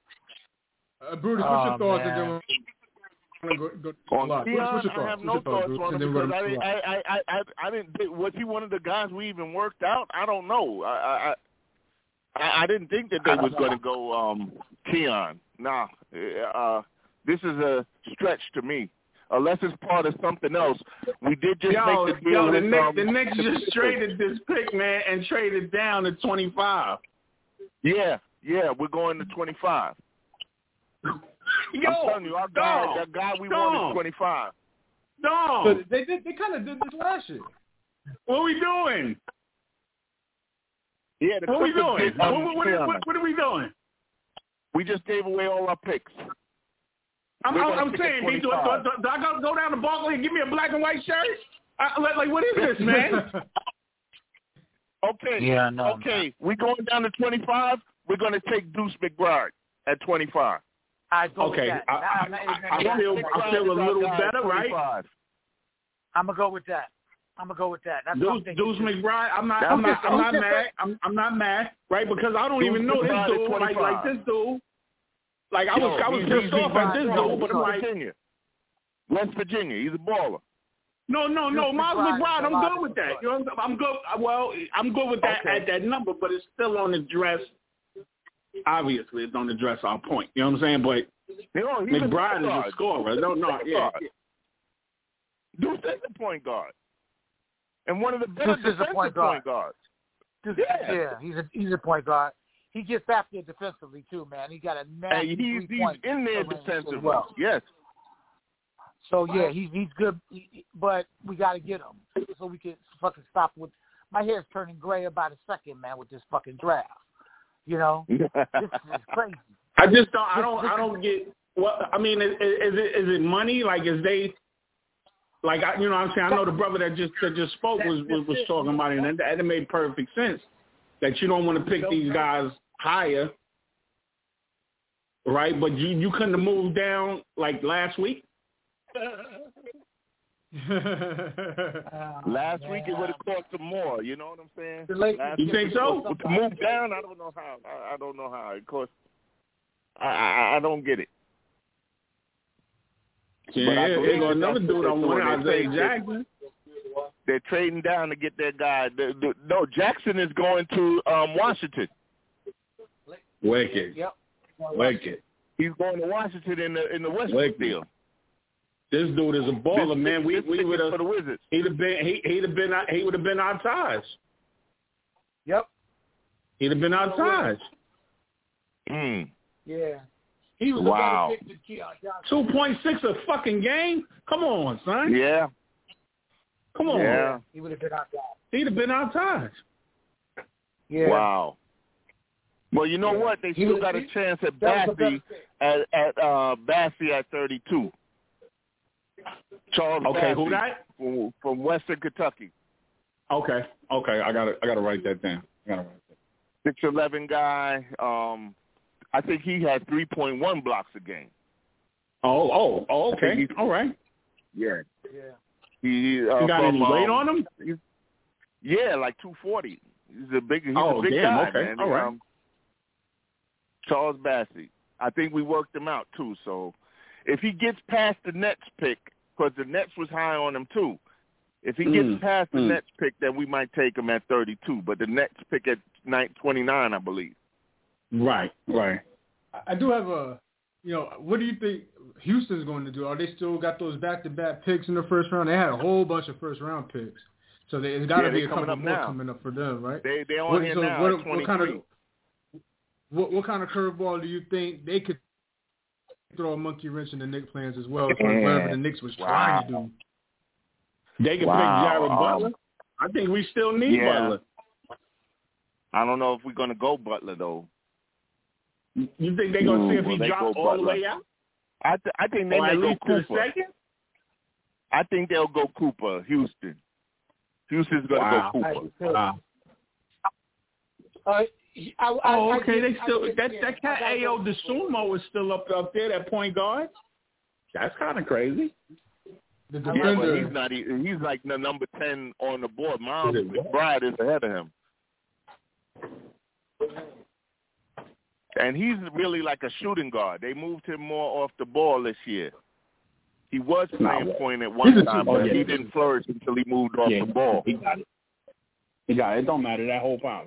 Uh, Brutus, Oh, what's your thoughts? man. And then we're going to go, go On live. Brutus, Keon, what's your I thoughts? have What's no your thoughts Brutus? on him And then we're because going to I, I, I, I, I didn't think, was he one of the guys we even worked out? I don't know. I I, I, I didn't think that they was going to go um, Keon. Nah, uh, this is a stretch to me. Unless it's part of something else. We did just Yo, make the deal yo, the with, Knicks, um, the Knicks just traded this pick, man, and traded down to twenty-five. Yeah, yeah, we're going to twenty-five. Yo, I'm telling you, our guy, dog, that guy we dog. want is twenty-five. Dog, So they did. They kind of did this last year. what are we doing? Yeah, the What are we Clippers doing? did, um, What, what, Keon. what, what are we doing? We just gave away all our picks. I'm, We're I'm, gonna I'm pick at saying, B, do, do, twenty-five. do, do I go, go down to Barkley and give me a black and white shirt? I, like, like, what is this, man? Okay. Yeah, no, Okay, we going down to twenty-five. We're going to take Deuce McBride at twenty-five. I go Okay, with that. I, I, Nah, I, I feel, I feel a little better, right? I'm gonna go with that. I'm gonna go with that. That's what I'm Deuce, thinking. Deuce McBride, I'm not, That's I'm not, just- I'm not Deuce mad. I'm, I'm not mad, right? Because I don't Deuce even know this McBride dude. at Like, like twenty-five. this dude. Like I was, Yo, I was he's- pissed he's off at this McBride dude, but I'm from like, Virginia. West Virginia. He's a baller. no, no, no, Deuce Miles McBride McBride, is a I'm lot good with of that. fun. You know, I'm good. Well, I'm good with that Okay. at that number, but it's still on the dress. Obviously, it's on the dress our point. You know what I'm saying? But You know, he's McBride a is a guard. scorer. No, no, He's a yeah. guard. Deuce is a point guard. And one of the better Deuce is a defensive point point, guard. guards. Deuce, Yeah. yeah, he's a he's a point guard. He gets after defensively too, man. He got a nasty And he's, three he's point in there range as defensively. well. Yes. So yeah, he's he's good, but we got to get him so we can fucking stop with. My hair's turning gray about a second, man, with this fucking draft. You know, this is crazy. I just don't. I don't. I don't get. What I mean, is, is it is it money? Like, is they? Like, I, you know, what I'm saying, I know the brother that just that just spoke was was, was talking about it, and that, that made perfect sense. That you don't want to pick these guys higher, right? But you you couldn't have moved down like last week. oh, Last man. week it would have cost them more. You know what I'm saying? Last you think so? To move down, I don't know how. I, I don't know how it costs. I, I I don't get it. Yeah, but I there's another dude I want, Isaiah Jackson. They're trading down to get their guy. The, the, no, Jackson is going to um, Washington. Wicked. Yep. Wicked. He's going to Washington in the in the Westbrook deal. This dude is a baller, this, man. We this we would have. for the Wizards. He'd have been. He he'd have been. He would have been our ties. Yep. He'd have been our ties. Mm. Yeah. He was wow. a better pick than Keon Johnson. Two point six a fucking game. Come on, son. Yeah. Come on. Yeah. He would have been our guy. He'd have been our ties. Yeah. Wow. Well, you know yeah. what? They he still was, got a he, chance at Bassey at at uh, Bassey at thirty-two. Charles okay, Bassey who that? From, from Western Kentucky. Okay, okay, I got to I got to write that down. I got to write that. six eleven guy. Um, I think he had three point one blocks a game. Oh, oh, oh okay, all right. Yeah, yeah. He uh, you got from, any weight um, on him? Yeah, like two forty. He's a big. He's oh, a big damn, guy, okay, man. all right. Um, Charles Bassey. I think we worked him out too. So if he gets past the Nets pick, because the Nets was high on him too. If he gets mm, past the mm. Nets pick, then we might take him at thirty-two. But the Nets pick at twenty-nine, I believe. Right, right. I do have a, you know, what do you think Houston's going to do? Are they still got those back-to-back picks in the first round? They had a whole bunch of first-round picks. So there's got to yeah, be a couple more now. coming up for them, right? They, they're on what, here so now what, at twenty-three. what kind of what, what kind of curveball do you think they could throw a monkey wrench in the Knicks' plans as well, as whatever the Knicks was wow. trying to do? They can wow. pick Jared um, Butler. I think we still need yeah. Butler. I don't know if we're going to go Butler, though. You think they're going to see if he drops all Butler. the way out? I, th- I think they or may at go least to Cooper. the second? I think they'll go Cooper, Houston. Houston's going to wow. go Cooper. Wow. Uh, I, I, oh, I, okay. I, they still I, that yeah, that cat Ayo DeSumo is still up up there. That point guard. That's kind of crazy. The yeah, but he's not. He's like the number ten on the board. Miles McBride is ahead of him, and he's really like a shooting guard. They moved him more off the ball this year. He was playing no, point at one time, but he didn't flourish until he moved off yeah, the ball. He got it. He got it. It don't matter that whole power.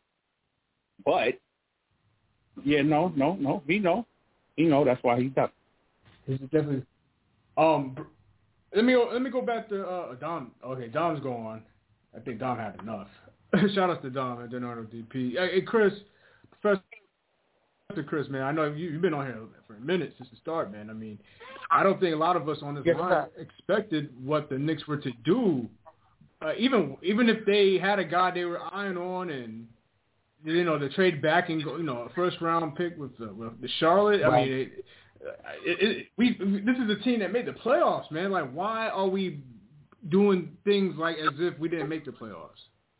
But yeah, no, no, no. He know. He know. That's why he's up. He's definitely. Um, let me let me go back to uh, Dom. Okay, Dom's going. I think Dom had enough. Shout out to Dom and Denardo D P. Hey, Chris, Professor Chris, man. I know you, you've been on here for a minute since the start, man. I mean, I don't think a lot of us on this yes, line sir. expected what the Knicks were to do. Uh, even even if they had a guy they were eyeing on, and you know the trade back and go, you know, a first round pick with the, with the Charlotte. Right. I mean, it, it, it, we this is a team that made the playoffs, man. Like, why are we doing things like as if we didn't make the playoffs?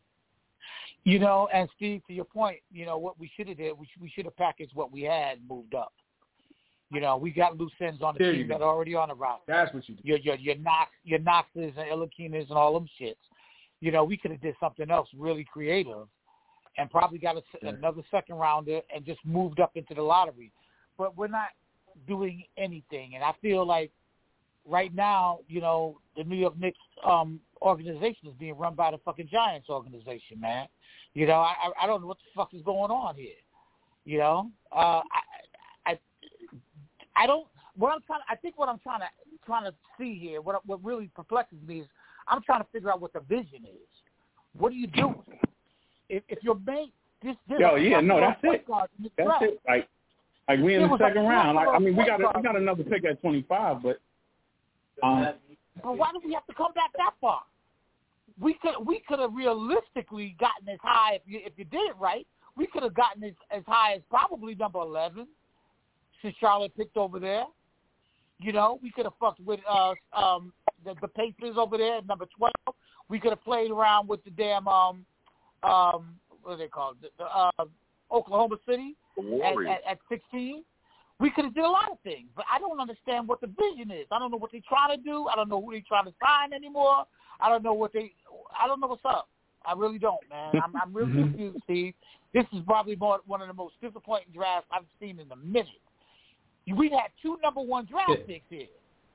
You know, and Steve, to your point, you know what we should have did. We should, we should have packaged what we had, moved up. You know, we got loose ends on the there team that are already on the roster. That's what you do. Your your your Knox, your Knoxes and Ilakinas and all them shits. You know, we could have did something else really creative, and probably got a, yeah. another second rounder and just moved up into the lottery. But we're not doing anything, and I feel like right now, you know, the New York Knicks um, organization is being run by the fucking Giants organization, man. You know, I I don't know what the fuck is going on here. You know, uh, I I I don't. What I'm trying, I think what I'm trying to trying to see here, what what really perplexes me is I'm trying to figure out what the vision is. What do you do if if your main this this yo yeah no that's it that's draft. it like like we in it the second like round. Like, I mean we got a, we got another pick at twenty-five, but um. Well, why do we have to come back that far? We could we could have realistically gotten as high if you if you did it right. We could have gotten as, as high as probably number eleven, since Charlotte picked over there. You know, we could have fucked with uh um the, the Pacers over there at number twelve. We could have played around with the damn um um what are they called? The, the, uh, Oklahoma City at, at, at sixteen. we could have did a lot of things, but I don't understand what the vision is. I don't know what they're trying to do. I don't know who they're trying to sign anymore. I don't know what they. I don't know what's up. I really don't, man. I'm, I'm really confused, Steve. This is probably more, one of the most disappointing drafts I've seen in a minute. We had two number one draft picks here.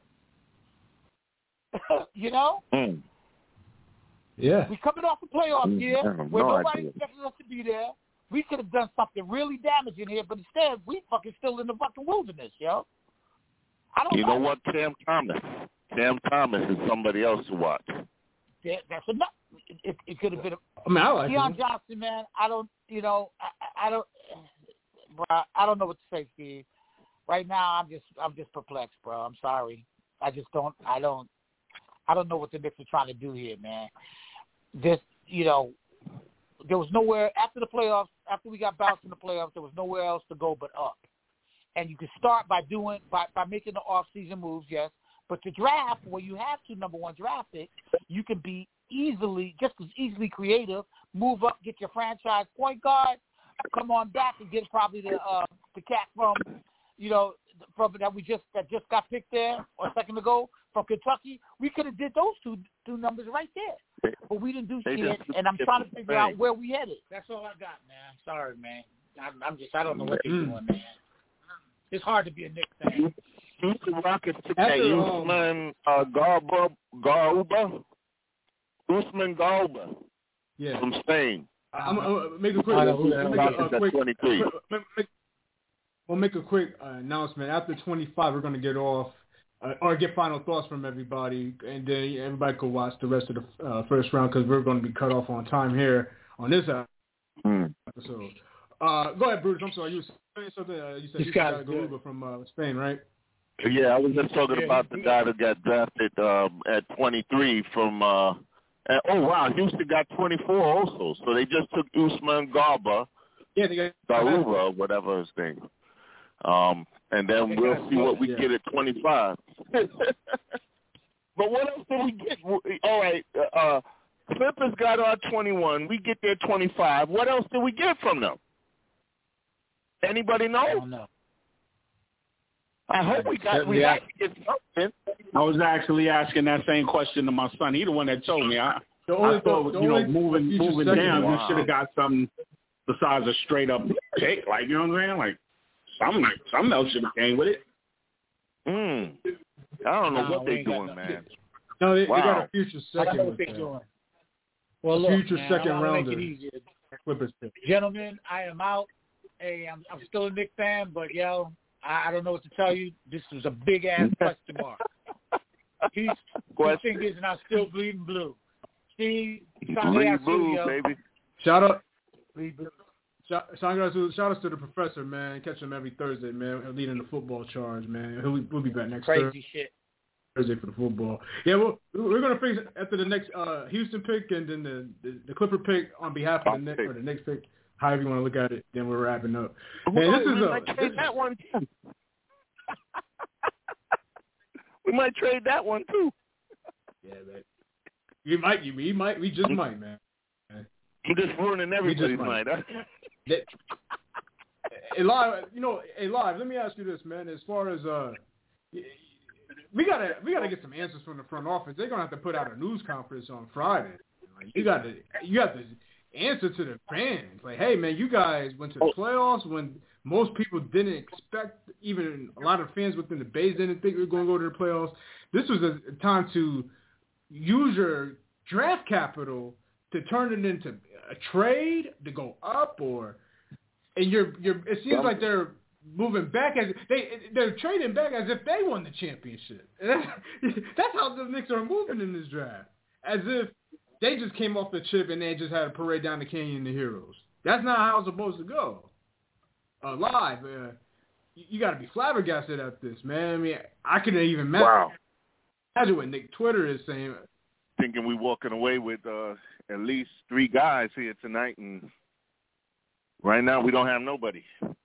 You know? Mm. Yeah. We coming off the playoff year Mm, where no nobody idea. expected us to be there. We could have done something really damaging here, but instead we fucking still in the fucking wilderness, yo. I don't You know. know what, Cam Thomas? Cam Thomas is somebody else to watch. Yeah, that's enough. It, it, it could have been. A, I mean, I like Deion him. Johnson, man. I don't, you know, I, I don't, bro. I don't know what to say, Steve. Right now, I'm just, I'm just perplexed, bro. I'm sorry. I just don't, I don't, I don't know what the Knicks are trying to do here, man. This, you know, there was nowhere after the playoffs. After we got bounced in the playoffs, there was nowhere else to go but up. And you can start by doing, by, by making the off-season moves, yes. But the draft, where you have two number one draft picks, you can be easily, just as easily creative, move up, get your franchise point guard, come on back and get probably the uh, the cat from, you know, from that we just that just got picked there or a second ago from Kentucky. We could have did those two two numbers right there, but we didn't do They shit. just- And I'm trying to figure out thing. where we headed. That's all I got, man. Sorry, man. I'm, I'm just I don't know what they're doing, man. It's hard to be a Knicks fan. Houston Rockets took After, that um, Usman uh, Garba, Garba, Usman Garba Yeah. from Spain. I'm, I'm, I'm make a quick. I know who that I'll is. make a, a Rockets at quick. twenty-three. Quick, make, we'll make a quick uh, announcement. After twenty-five, we're going to get off uh, or get final thoughts from everybody, and then everybody could watch the rest of the uh, first round because we're going to be cut off on time here on this Mm. episode. Uh, go ahead, Bruce. I'm sorry. You were saying something. Uh, you said This you guy's got Garuba from uh, Spain, right? Yeah, I was just talking Yeah, about he- the guy that got drafted um, at twenty-three from. Uh, and, oh wow, Houston got twenty-four also. So they just took Usman Garba, Yeah, they got Garuba, whatever his name. Um, and then They we'll got see what we yeah. get at twenty-five. But what else did we get? All right, uh, Clippers got our twenty-one. We get their twenty-five. What else did we get from them? Anybody I know? don't know. I hope we got we Yeah. got to get something. I was actually asking that same question to my son. He the one that told me. I, The only I thought, the you know, only moving future moving second- down, Wow. you should have got something besides a straight up pick. Like, you know what I'm saying? Like, something, something else should have came with it. Mm. I don't know Nah, what we they ain't got doing, no- man. No, they, they got Wow. a future I don't second know with what they're that. doing. Well, look, Future man, second I'm gonna rounder. make it easier. Clippers pick. Gentlemen, I am out. Hey, I'm, I'm still a Knicks fan, but, yo, I, I don't know what to tell you. This was a big-ass question mark. Peace. Two Question. fingers, and I'm still bleeding blue. Steve, Sunday Bleed I see blue, you. baby. Shout out. Bleed blue. Shout, shout out to shout out to the professor, man. Catch him every Thursday, man. Leading the football charge, man. He'll, we'll be back next Crazy shit. Thursday for the football. Yeah, well, we're gonna face after the next uh, Houston pick and then the, the the Clipper pick on behalf of the Knicks or the Knicks pick, however you want to look at it. Then we're wrapping up. Man, this we is a might this trade is- that one too. We might trade that one too. yeah, man. You might, you we might, we just might, man. I'm just ruining everybody's might. night. Huh? That, hey, live, you know, hey, live. Let me ask you this, man. As far as uh, we gotta we gotta get some answers from the front office. They're gonna have to put out a news conference on Friday. Like, you got to you got to answer to the fans. Like, hey, man, you guys went to the playoffs when most people didn't expect. Even a lot of fans within the base didn't think we were going to go to the playoffs. This was a, a time to use your draft capital to turn it into a trade to go up, or and you're you're. It seems like they're moving back as they they're trading back as if they won the championship. That's, that's how the Knicks are moving in this draft, as if they just came off the chip and they just had a parade down the canyon of heroes. That's not how it's supposed to go. Uh, live, uh, you, you got to be flabbergasted at this, man. I mean, I couldn't even imagine, Wow. imagine what Nick Twitter is saying. Thinking we walking away with uh, at least three guys here tonight, and right now we don't have nobody.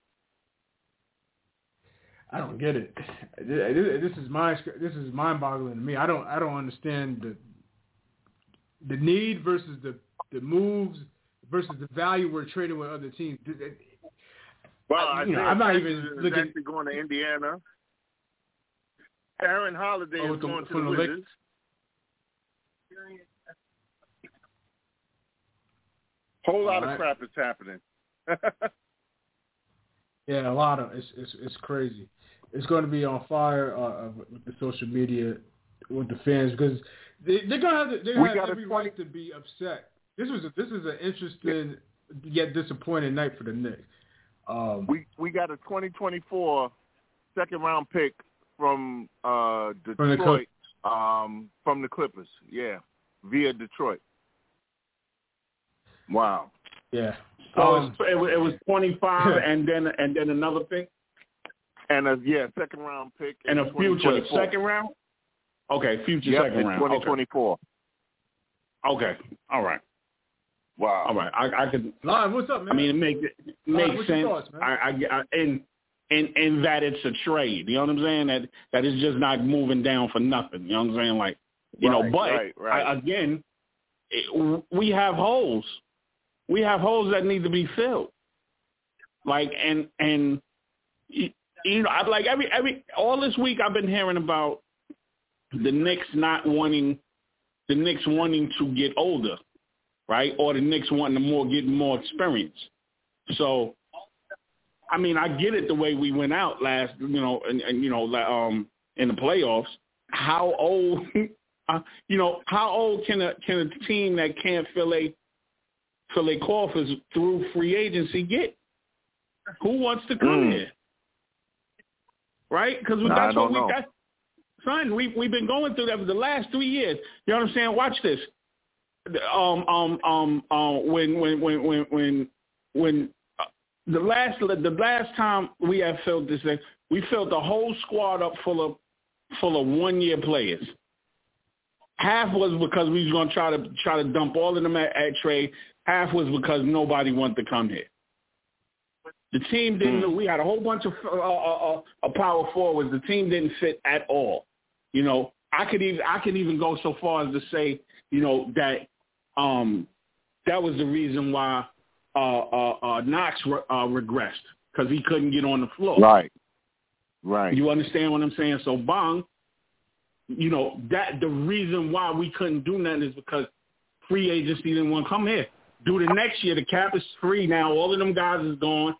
I don't get it. This is my this is mind-boggling to me. I don't I don't understand the the need versus the the moves versus the value we're trading with other teams. Well, I, you know, Isaiah I'm not Texas even is looking. actually going to Indiana. Aaron Holiday oh, is the, going to the the Lick- Wizards. Whole lot All right. of crap is happening. Yeah, a lot of it's it's it's crazy. It's going to be on fire uh, with the social media with the fans because they, they're gonna have to, they We have got every a right to be upset. This was a, this is an interesting yet disappointing night for the Knicks. Um, we we got a twenty twenty-four second round pick from uh, From the Detroit um, from the Clippers. Yeah, via Detroit. Wow. Yeah. So um, it's, it, was- it was twenty-five and then and then another pick And a yeah second round pick and in a future twenty twenty-four. second round. Okay, future Yep, second in round. twenty Okay. twenty-four. Okay. All right. Wow. All right. I, I could. Live, what's up, man? I mean, it makes it Live, makes what's your sense. thoughts, man? I, I, I in in in that it's a trade. You know what I'm saying? That that is just not moving down for nothing. You know what I'm saying? Like, you Right, know, but right, right. I, again, it, we have holes. We have holes that need to be filled. Like and and you, you know, I like every every all this week I've been hearing about the Knicks not wanting the Knicks wanting to get older, right? Or the Knicks wanting to more get more experience. So, I mean, I get it the way we went out last, you know, and, and you know, um, in the playoffs. How old, uh, you know, how old can a can a team that can't fill a fill a coffers through free agency get? Who wants to come Mm. here? Right? Because I that's what don't we know. got. Son, we we've been going through that for the last three years. You know what I'm saying? Watch this. Um, um, um, um, when when when when when when uh, the last the last time we have filled this thing, we filled the whole squad up full of full of one year players. Half was because we was going to try to try to dump all of them at, at trade. Half was because nobody wanted to come here. The team didn't. Hmm. We had a whole bunch of uh, uh, uh, power forwards. The team didn't fit at all. You know, I could even I could even go so far as to say, you know, that um, that was the reason why uh, uh, uh, Knox re- uh, regressed because he couldn't get on the floor. Right. Right. You understand what I'm saying? So Bong, you know, that the reason why we couldn't do nothing is because free agency didn't want to come here. Do the next year, the cap is free now. All of them guys is gone.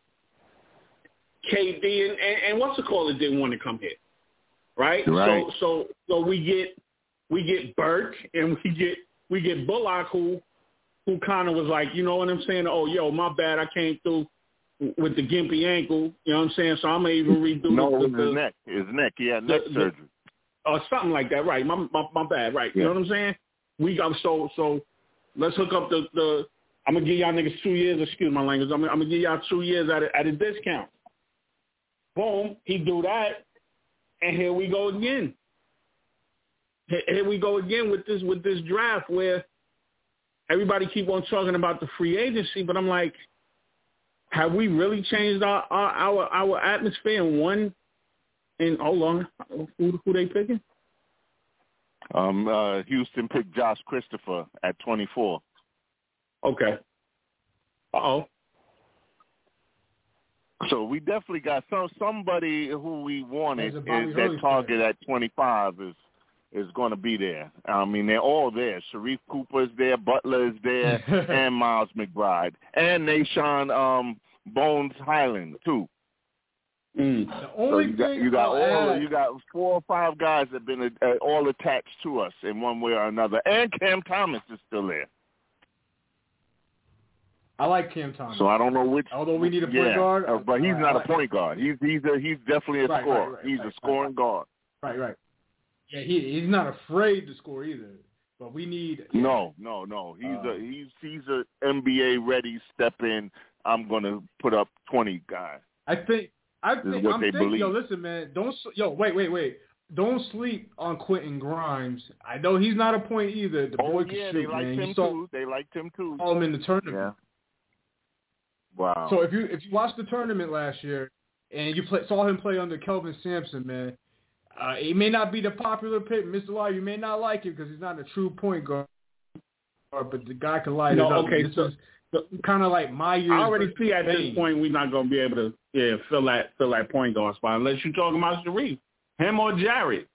K D and, and, and what's the call that didn't want to come here, right? Right. So so so we get we get Burke and we get we get Bullock who who kind of was like, you know what I'm saying? Oh, yo, my bad, I came through with the gimpy ankle. You know what I'm saying? So I'm gonna even redo No, the, it was the, his neck. His neck. He had neck the- the- surgery. or something like that, right? My my, my bad, right? You Yeah. know what I'm saying? We got so so. Let's hook up the the. I'm gonna give y'all niggas two years. Excuse my language. I'm gonna, I'm gonna give y'all two years at a, at a discount. Boom, he do that, and here we go again. Here, here we go again with this with this draft where everybody keep on talking about the free agency, but I'm like, have we really changed our our our, our atmosphere in one? And hold on, who who they picking? Um, uh, Houston picked Josh Christopher at twenty-four. Okay. Uh-oh. So we definitely got some somebody who we wanted There's a Bobby is Hurley that target at twenty-five is is going to be there. I mean, they're all there. Sharif Cooper is there, Butler is there, and Miles McBride, and Nashawn um, Bones Highland too. Mm. The So only you got thing you got I'll all add, you got four or five guys that have been uh, all attached to us in one way or another, and Cam Thomas is still there. I like Cam Thomas. So I don't know which. Although we need a point yeah, guard, uh, but he's I- not I a like- point guard. He's he's a, he's definitely a Right, scorer. right, right, he's right, a scoring right. guard. Right, right. Yeah, he he's not afraid to score either. But we need yeah. No, no, no. He's Uh, a he's he's a N B A ready step in. I'm gonna put up twenty guy. I think I is think what I'm they thinking. believe. Yo, listen, man. Don't s- yo wait, wait, wait. Don't sleep on Quentin Grimes. I know he's not a point either. The Oh boy can yeah, shoot, they liked man. him You saw too. They liked him too. him in the tournament. Yeah. Wow. So if you if you watched the tournament last year and you play, saw him play under Kelvin Sampson, man, uh, he may not be the popular pick, Mister Lyle. You may not like him because he's not a true point guard, but the guy can light No, it up. okay, This so- is kind of like my year. I already see at this point we're not going to be able to yeah fill that fill that point guard spot unless you're talking about Sharif, him or Jared.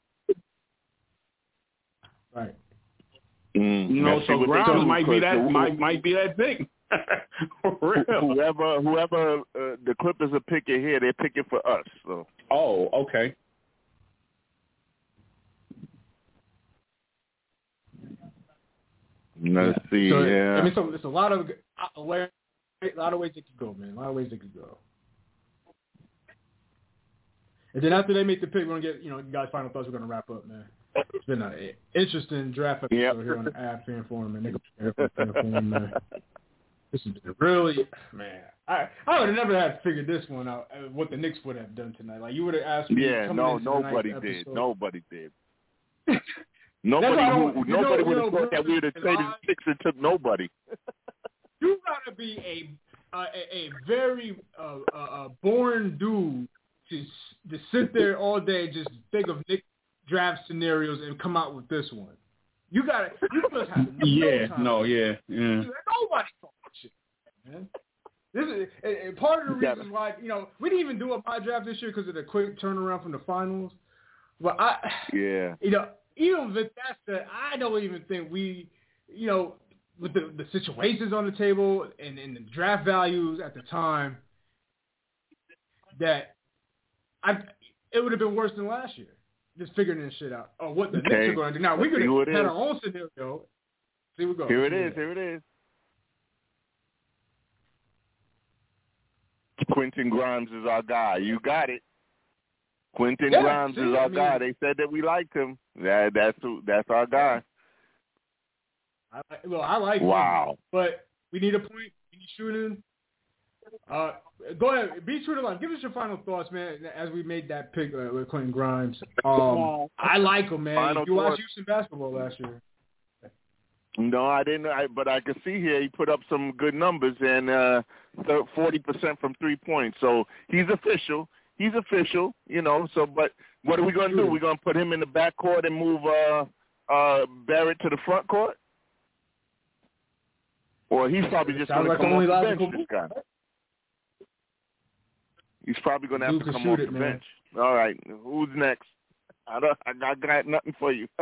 Right. Mm, you know, so Grimes might be that might might be that thing. whoever whoever uh, the Clippers are picking here, they're picking for us. So. Oh, okay. Let's see. So, yeah. I mean, so it's a lot of a way, a lot of ways it could go, man. A lot of ways it could go. And then after they make the pick, we're gonna get you know, guys' final thoughts. We're gonna wrap up, man. It's been an interesting draft episode yep. here on the Ab Fan Forum and Nickel Fan Forum, man. This is really, man. I I would have never had figured this one out. Uh, what the Knicks would have done tonight. Like you would have asked me. Yeah, no, nobody did. Nobody did. Nobody, who, you know, nobody you would have know, thought that we would have traded six and took nobody. You gotta be a uh, a, a very uh, uh, boring dude to to sit there all day and just think of Knicks draft scenarios and come out with this one. You gotta, you must have no yeah, time. no, yeah, yeah. Nobody thought shit, man. This is and, and part of the reason why you know we didn't even do a my draft this year because of the quick turnaround from the finals. But I, yeah, you know. Even with that said, I don't even think we, you know, with the, the situations on the table and, and the draft values at the time, that I it would have been worse than last year. Just figuring this shit out. Oh, what the okay. Knicks are going to do. Now, we could have had our own scenario. See what goes. Here it is. Here it is. Quentin Grimes is our guy. You got it. Quentin yeah, Grimes see, is our I mean, guy. They said that we liked him. That, that's who, that's our guy. I, well, I like wow. him, but we need a point. We need shooting. Uh, go ahead. Be true to life. Give us your final thoughts, man, as we made that pick uh, with Quentin Grimes. Um, I like him, man. Final you watched thoughts. Houston basketball last year. No, I didn't. I, but I could see here he put up some good numbers and uh, forty percent from three points. So he's official. He's official, you know. So, but what are we going to do? We're going to put him in the back court and move uh, uh, Barrett to the front court, or he's probably just going to come off the bench. This guy. He's probably going to have to come off the bench. All right, who's next? I don't. I got nothing for you.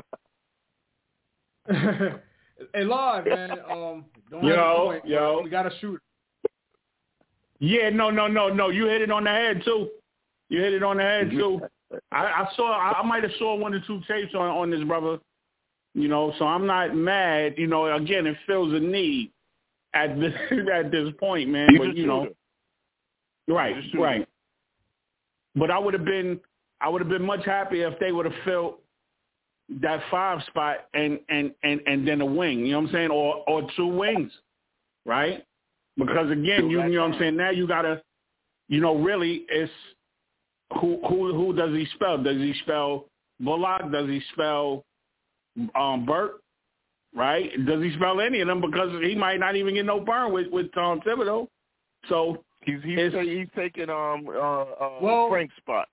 Hey, live, man. Um, don't yo, have yo, we got to shoot. Yeah, no, no, no, no. You hit it on the head too. You hit it on the head too. I, I saw. I, I might have saw one or two tapes on, on this brother. You know, so I'm not mad. You know, again, it fills a need at this at this point, man. He's but you know, right, right. But I would have been, I would have been much happier if they would have filled that five spot and and and and then a wing. You know what I'm saying, or or two wings, right? Because again, you, you know what I'm saying. Now you gotta, you know, really, it's who who who does he spell? Does he spell Bullock? Does he spell um, Burt? Right? Does he spell any of them? Because he might not even get no burn with with um, Thibodeau. So he's he's, he's taking um uh, uh, well, Frank's spot.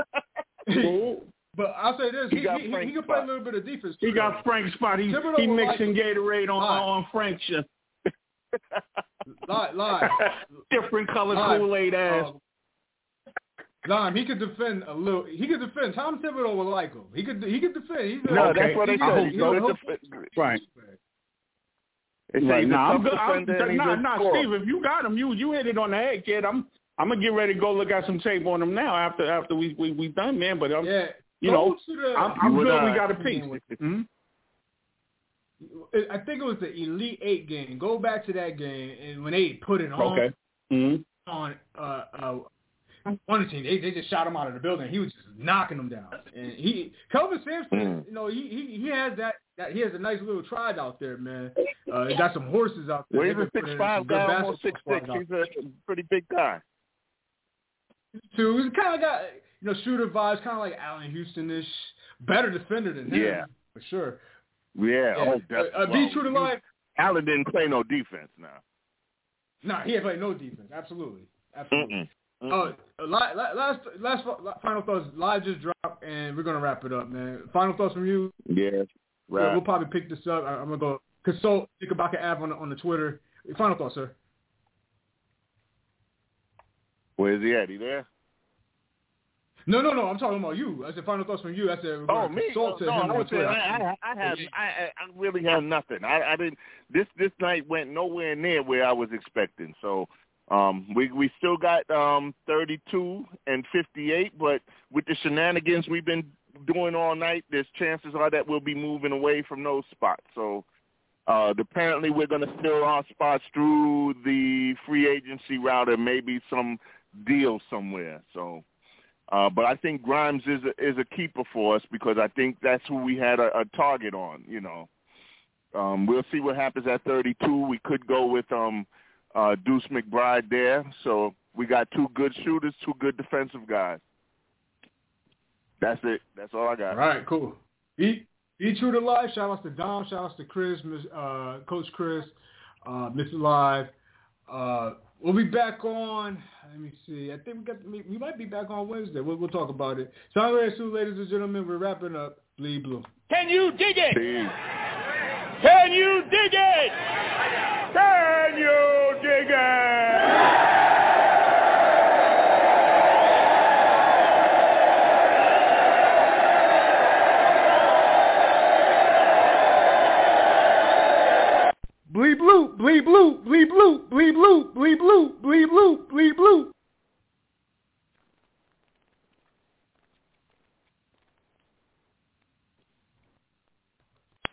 But I'll say this: he he, got he, he can play a little bit of defense. Too, he got Frank's spot. He he mixing like Gatorade on on Frank's shit. Lie, lie. Different color Kool-Aid ass. Um, Lime, he could defend a little. He could defend. Tom Thibodeau would like him. He could. He could defend. He's a, no, okay. that's what they said. He's he'll, he'll, he'll, he'll, right. Right. Nah, I'm good. I'm, nah, nah, Steve. If you got him, you you hit it on the head, kid. I'm I'm gonna get ready to go look at some tape on him now after after we we we done, man. But I'm, yeah, you know, the, I'm, I'm good. Uh, we got a piece. Mm-hmm. I think it was the Elite Eight game. Go back to that game, and when they put it on okay. mm-hmm. on uh, uh, one of the team, they they just shot him out of the building. He was just knocking them down. And he, Kelvin Sampson, mm. you know, he, he he has that, that he has a nice little tribe out there, man. Uh, he got some horses out there. Well, he's a six five guy, almost six six. He's a pretty big guy. Too, he's kind of got you know shooter vibes, kind of like Allen Houston-ish, better defender than him, yeah, for sure. Yeah, yeah. oh, definitely. Uh, uh, be true to life. Allen didn't play no defense now. No, nah, he didn't play no defense. Absolutely, absolutely. Mm-mm. Oh, uh, last, last, last, final thoughts. Live just dropped, and we're gonna wrap it up, man. Final thoughts from you? Yeah, right. We'll probably pick this up. I'm gonna go consult Nick Ibaka Av on the, on the Twitter. Final thoughts, sir. Where's he at? He there? No, no, no. I'm talking about you. I said final thoughts from you. I said oh me. Consult to no, him I, on was saying, Twitter. I, I, I had I, I really had nothing. I, I didn't. This this night went nowhere near where I was expecting. So um, we we still got um, thirty-two and fifty-eight, but with the shenanigans we've been doing all night, there's chances are that we'll be moving away from those spots. So uh, apparently we're going to fill our spots through the free agency route and maybe some deal somewhere. So. Uh, but I think Grimes is a, is a keeper for us because I think that's who we had a, a target on, you know. Um, we'll see what happens at thirty-two. We could go with um, uh, Deuce McBride there. So we got two good shooters, two good defensive guys. That's it. That's all I got. All right, cool. Eat, eat true to life. Shout outs to Dom. Shout outs to Chris, Miss, uh, Coach Chris, uh, Mister Live. Uh, we'll be back on. Let me see. I think we got. We might be back on Wednesday. We'll, we'll talk about it. So, I'm Sue, ladies and gentlemen. We're wrapping up. Bleed Blue. Can you dig it? Peace. Can you dig it? Can you dig it? Bleed blue, bleed blue, bleed blue, bleed blue, bleed blue, bleed blue, bleed blue.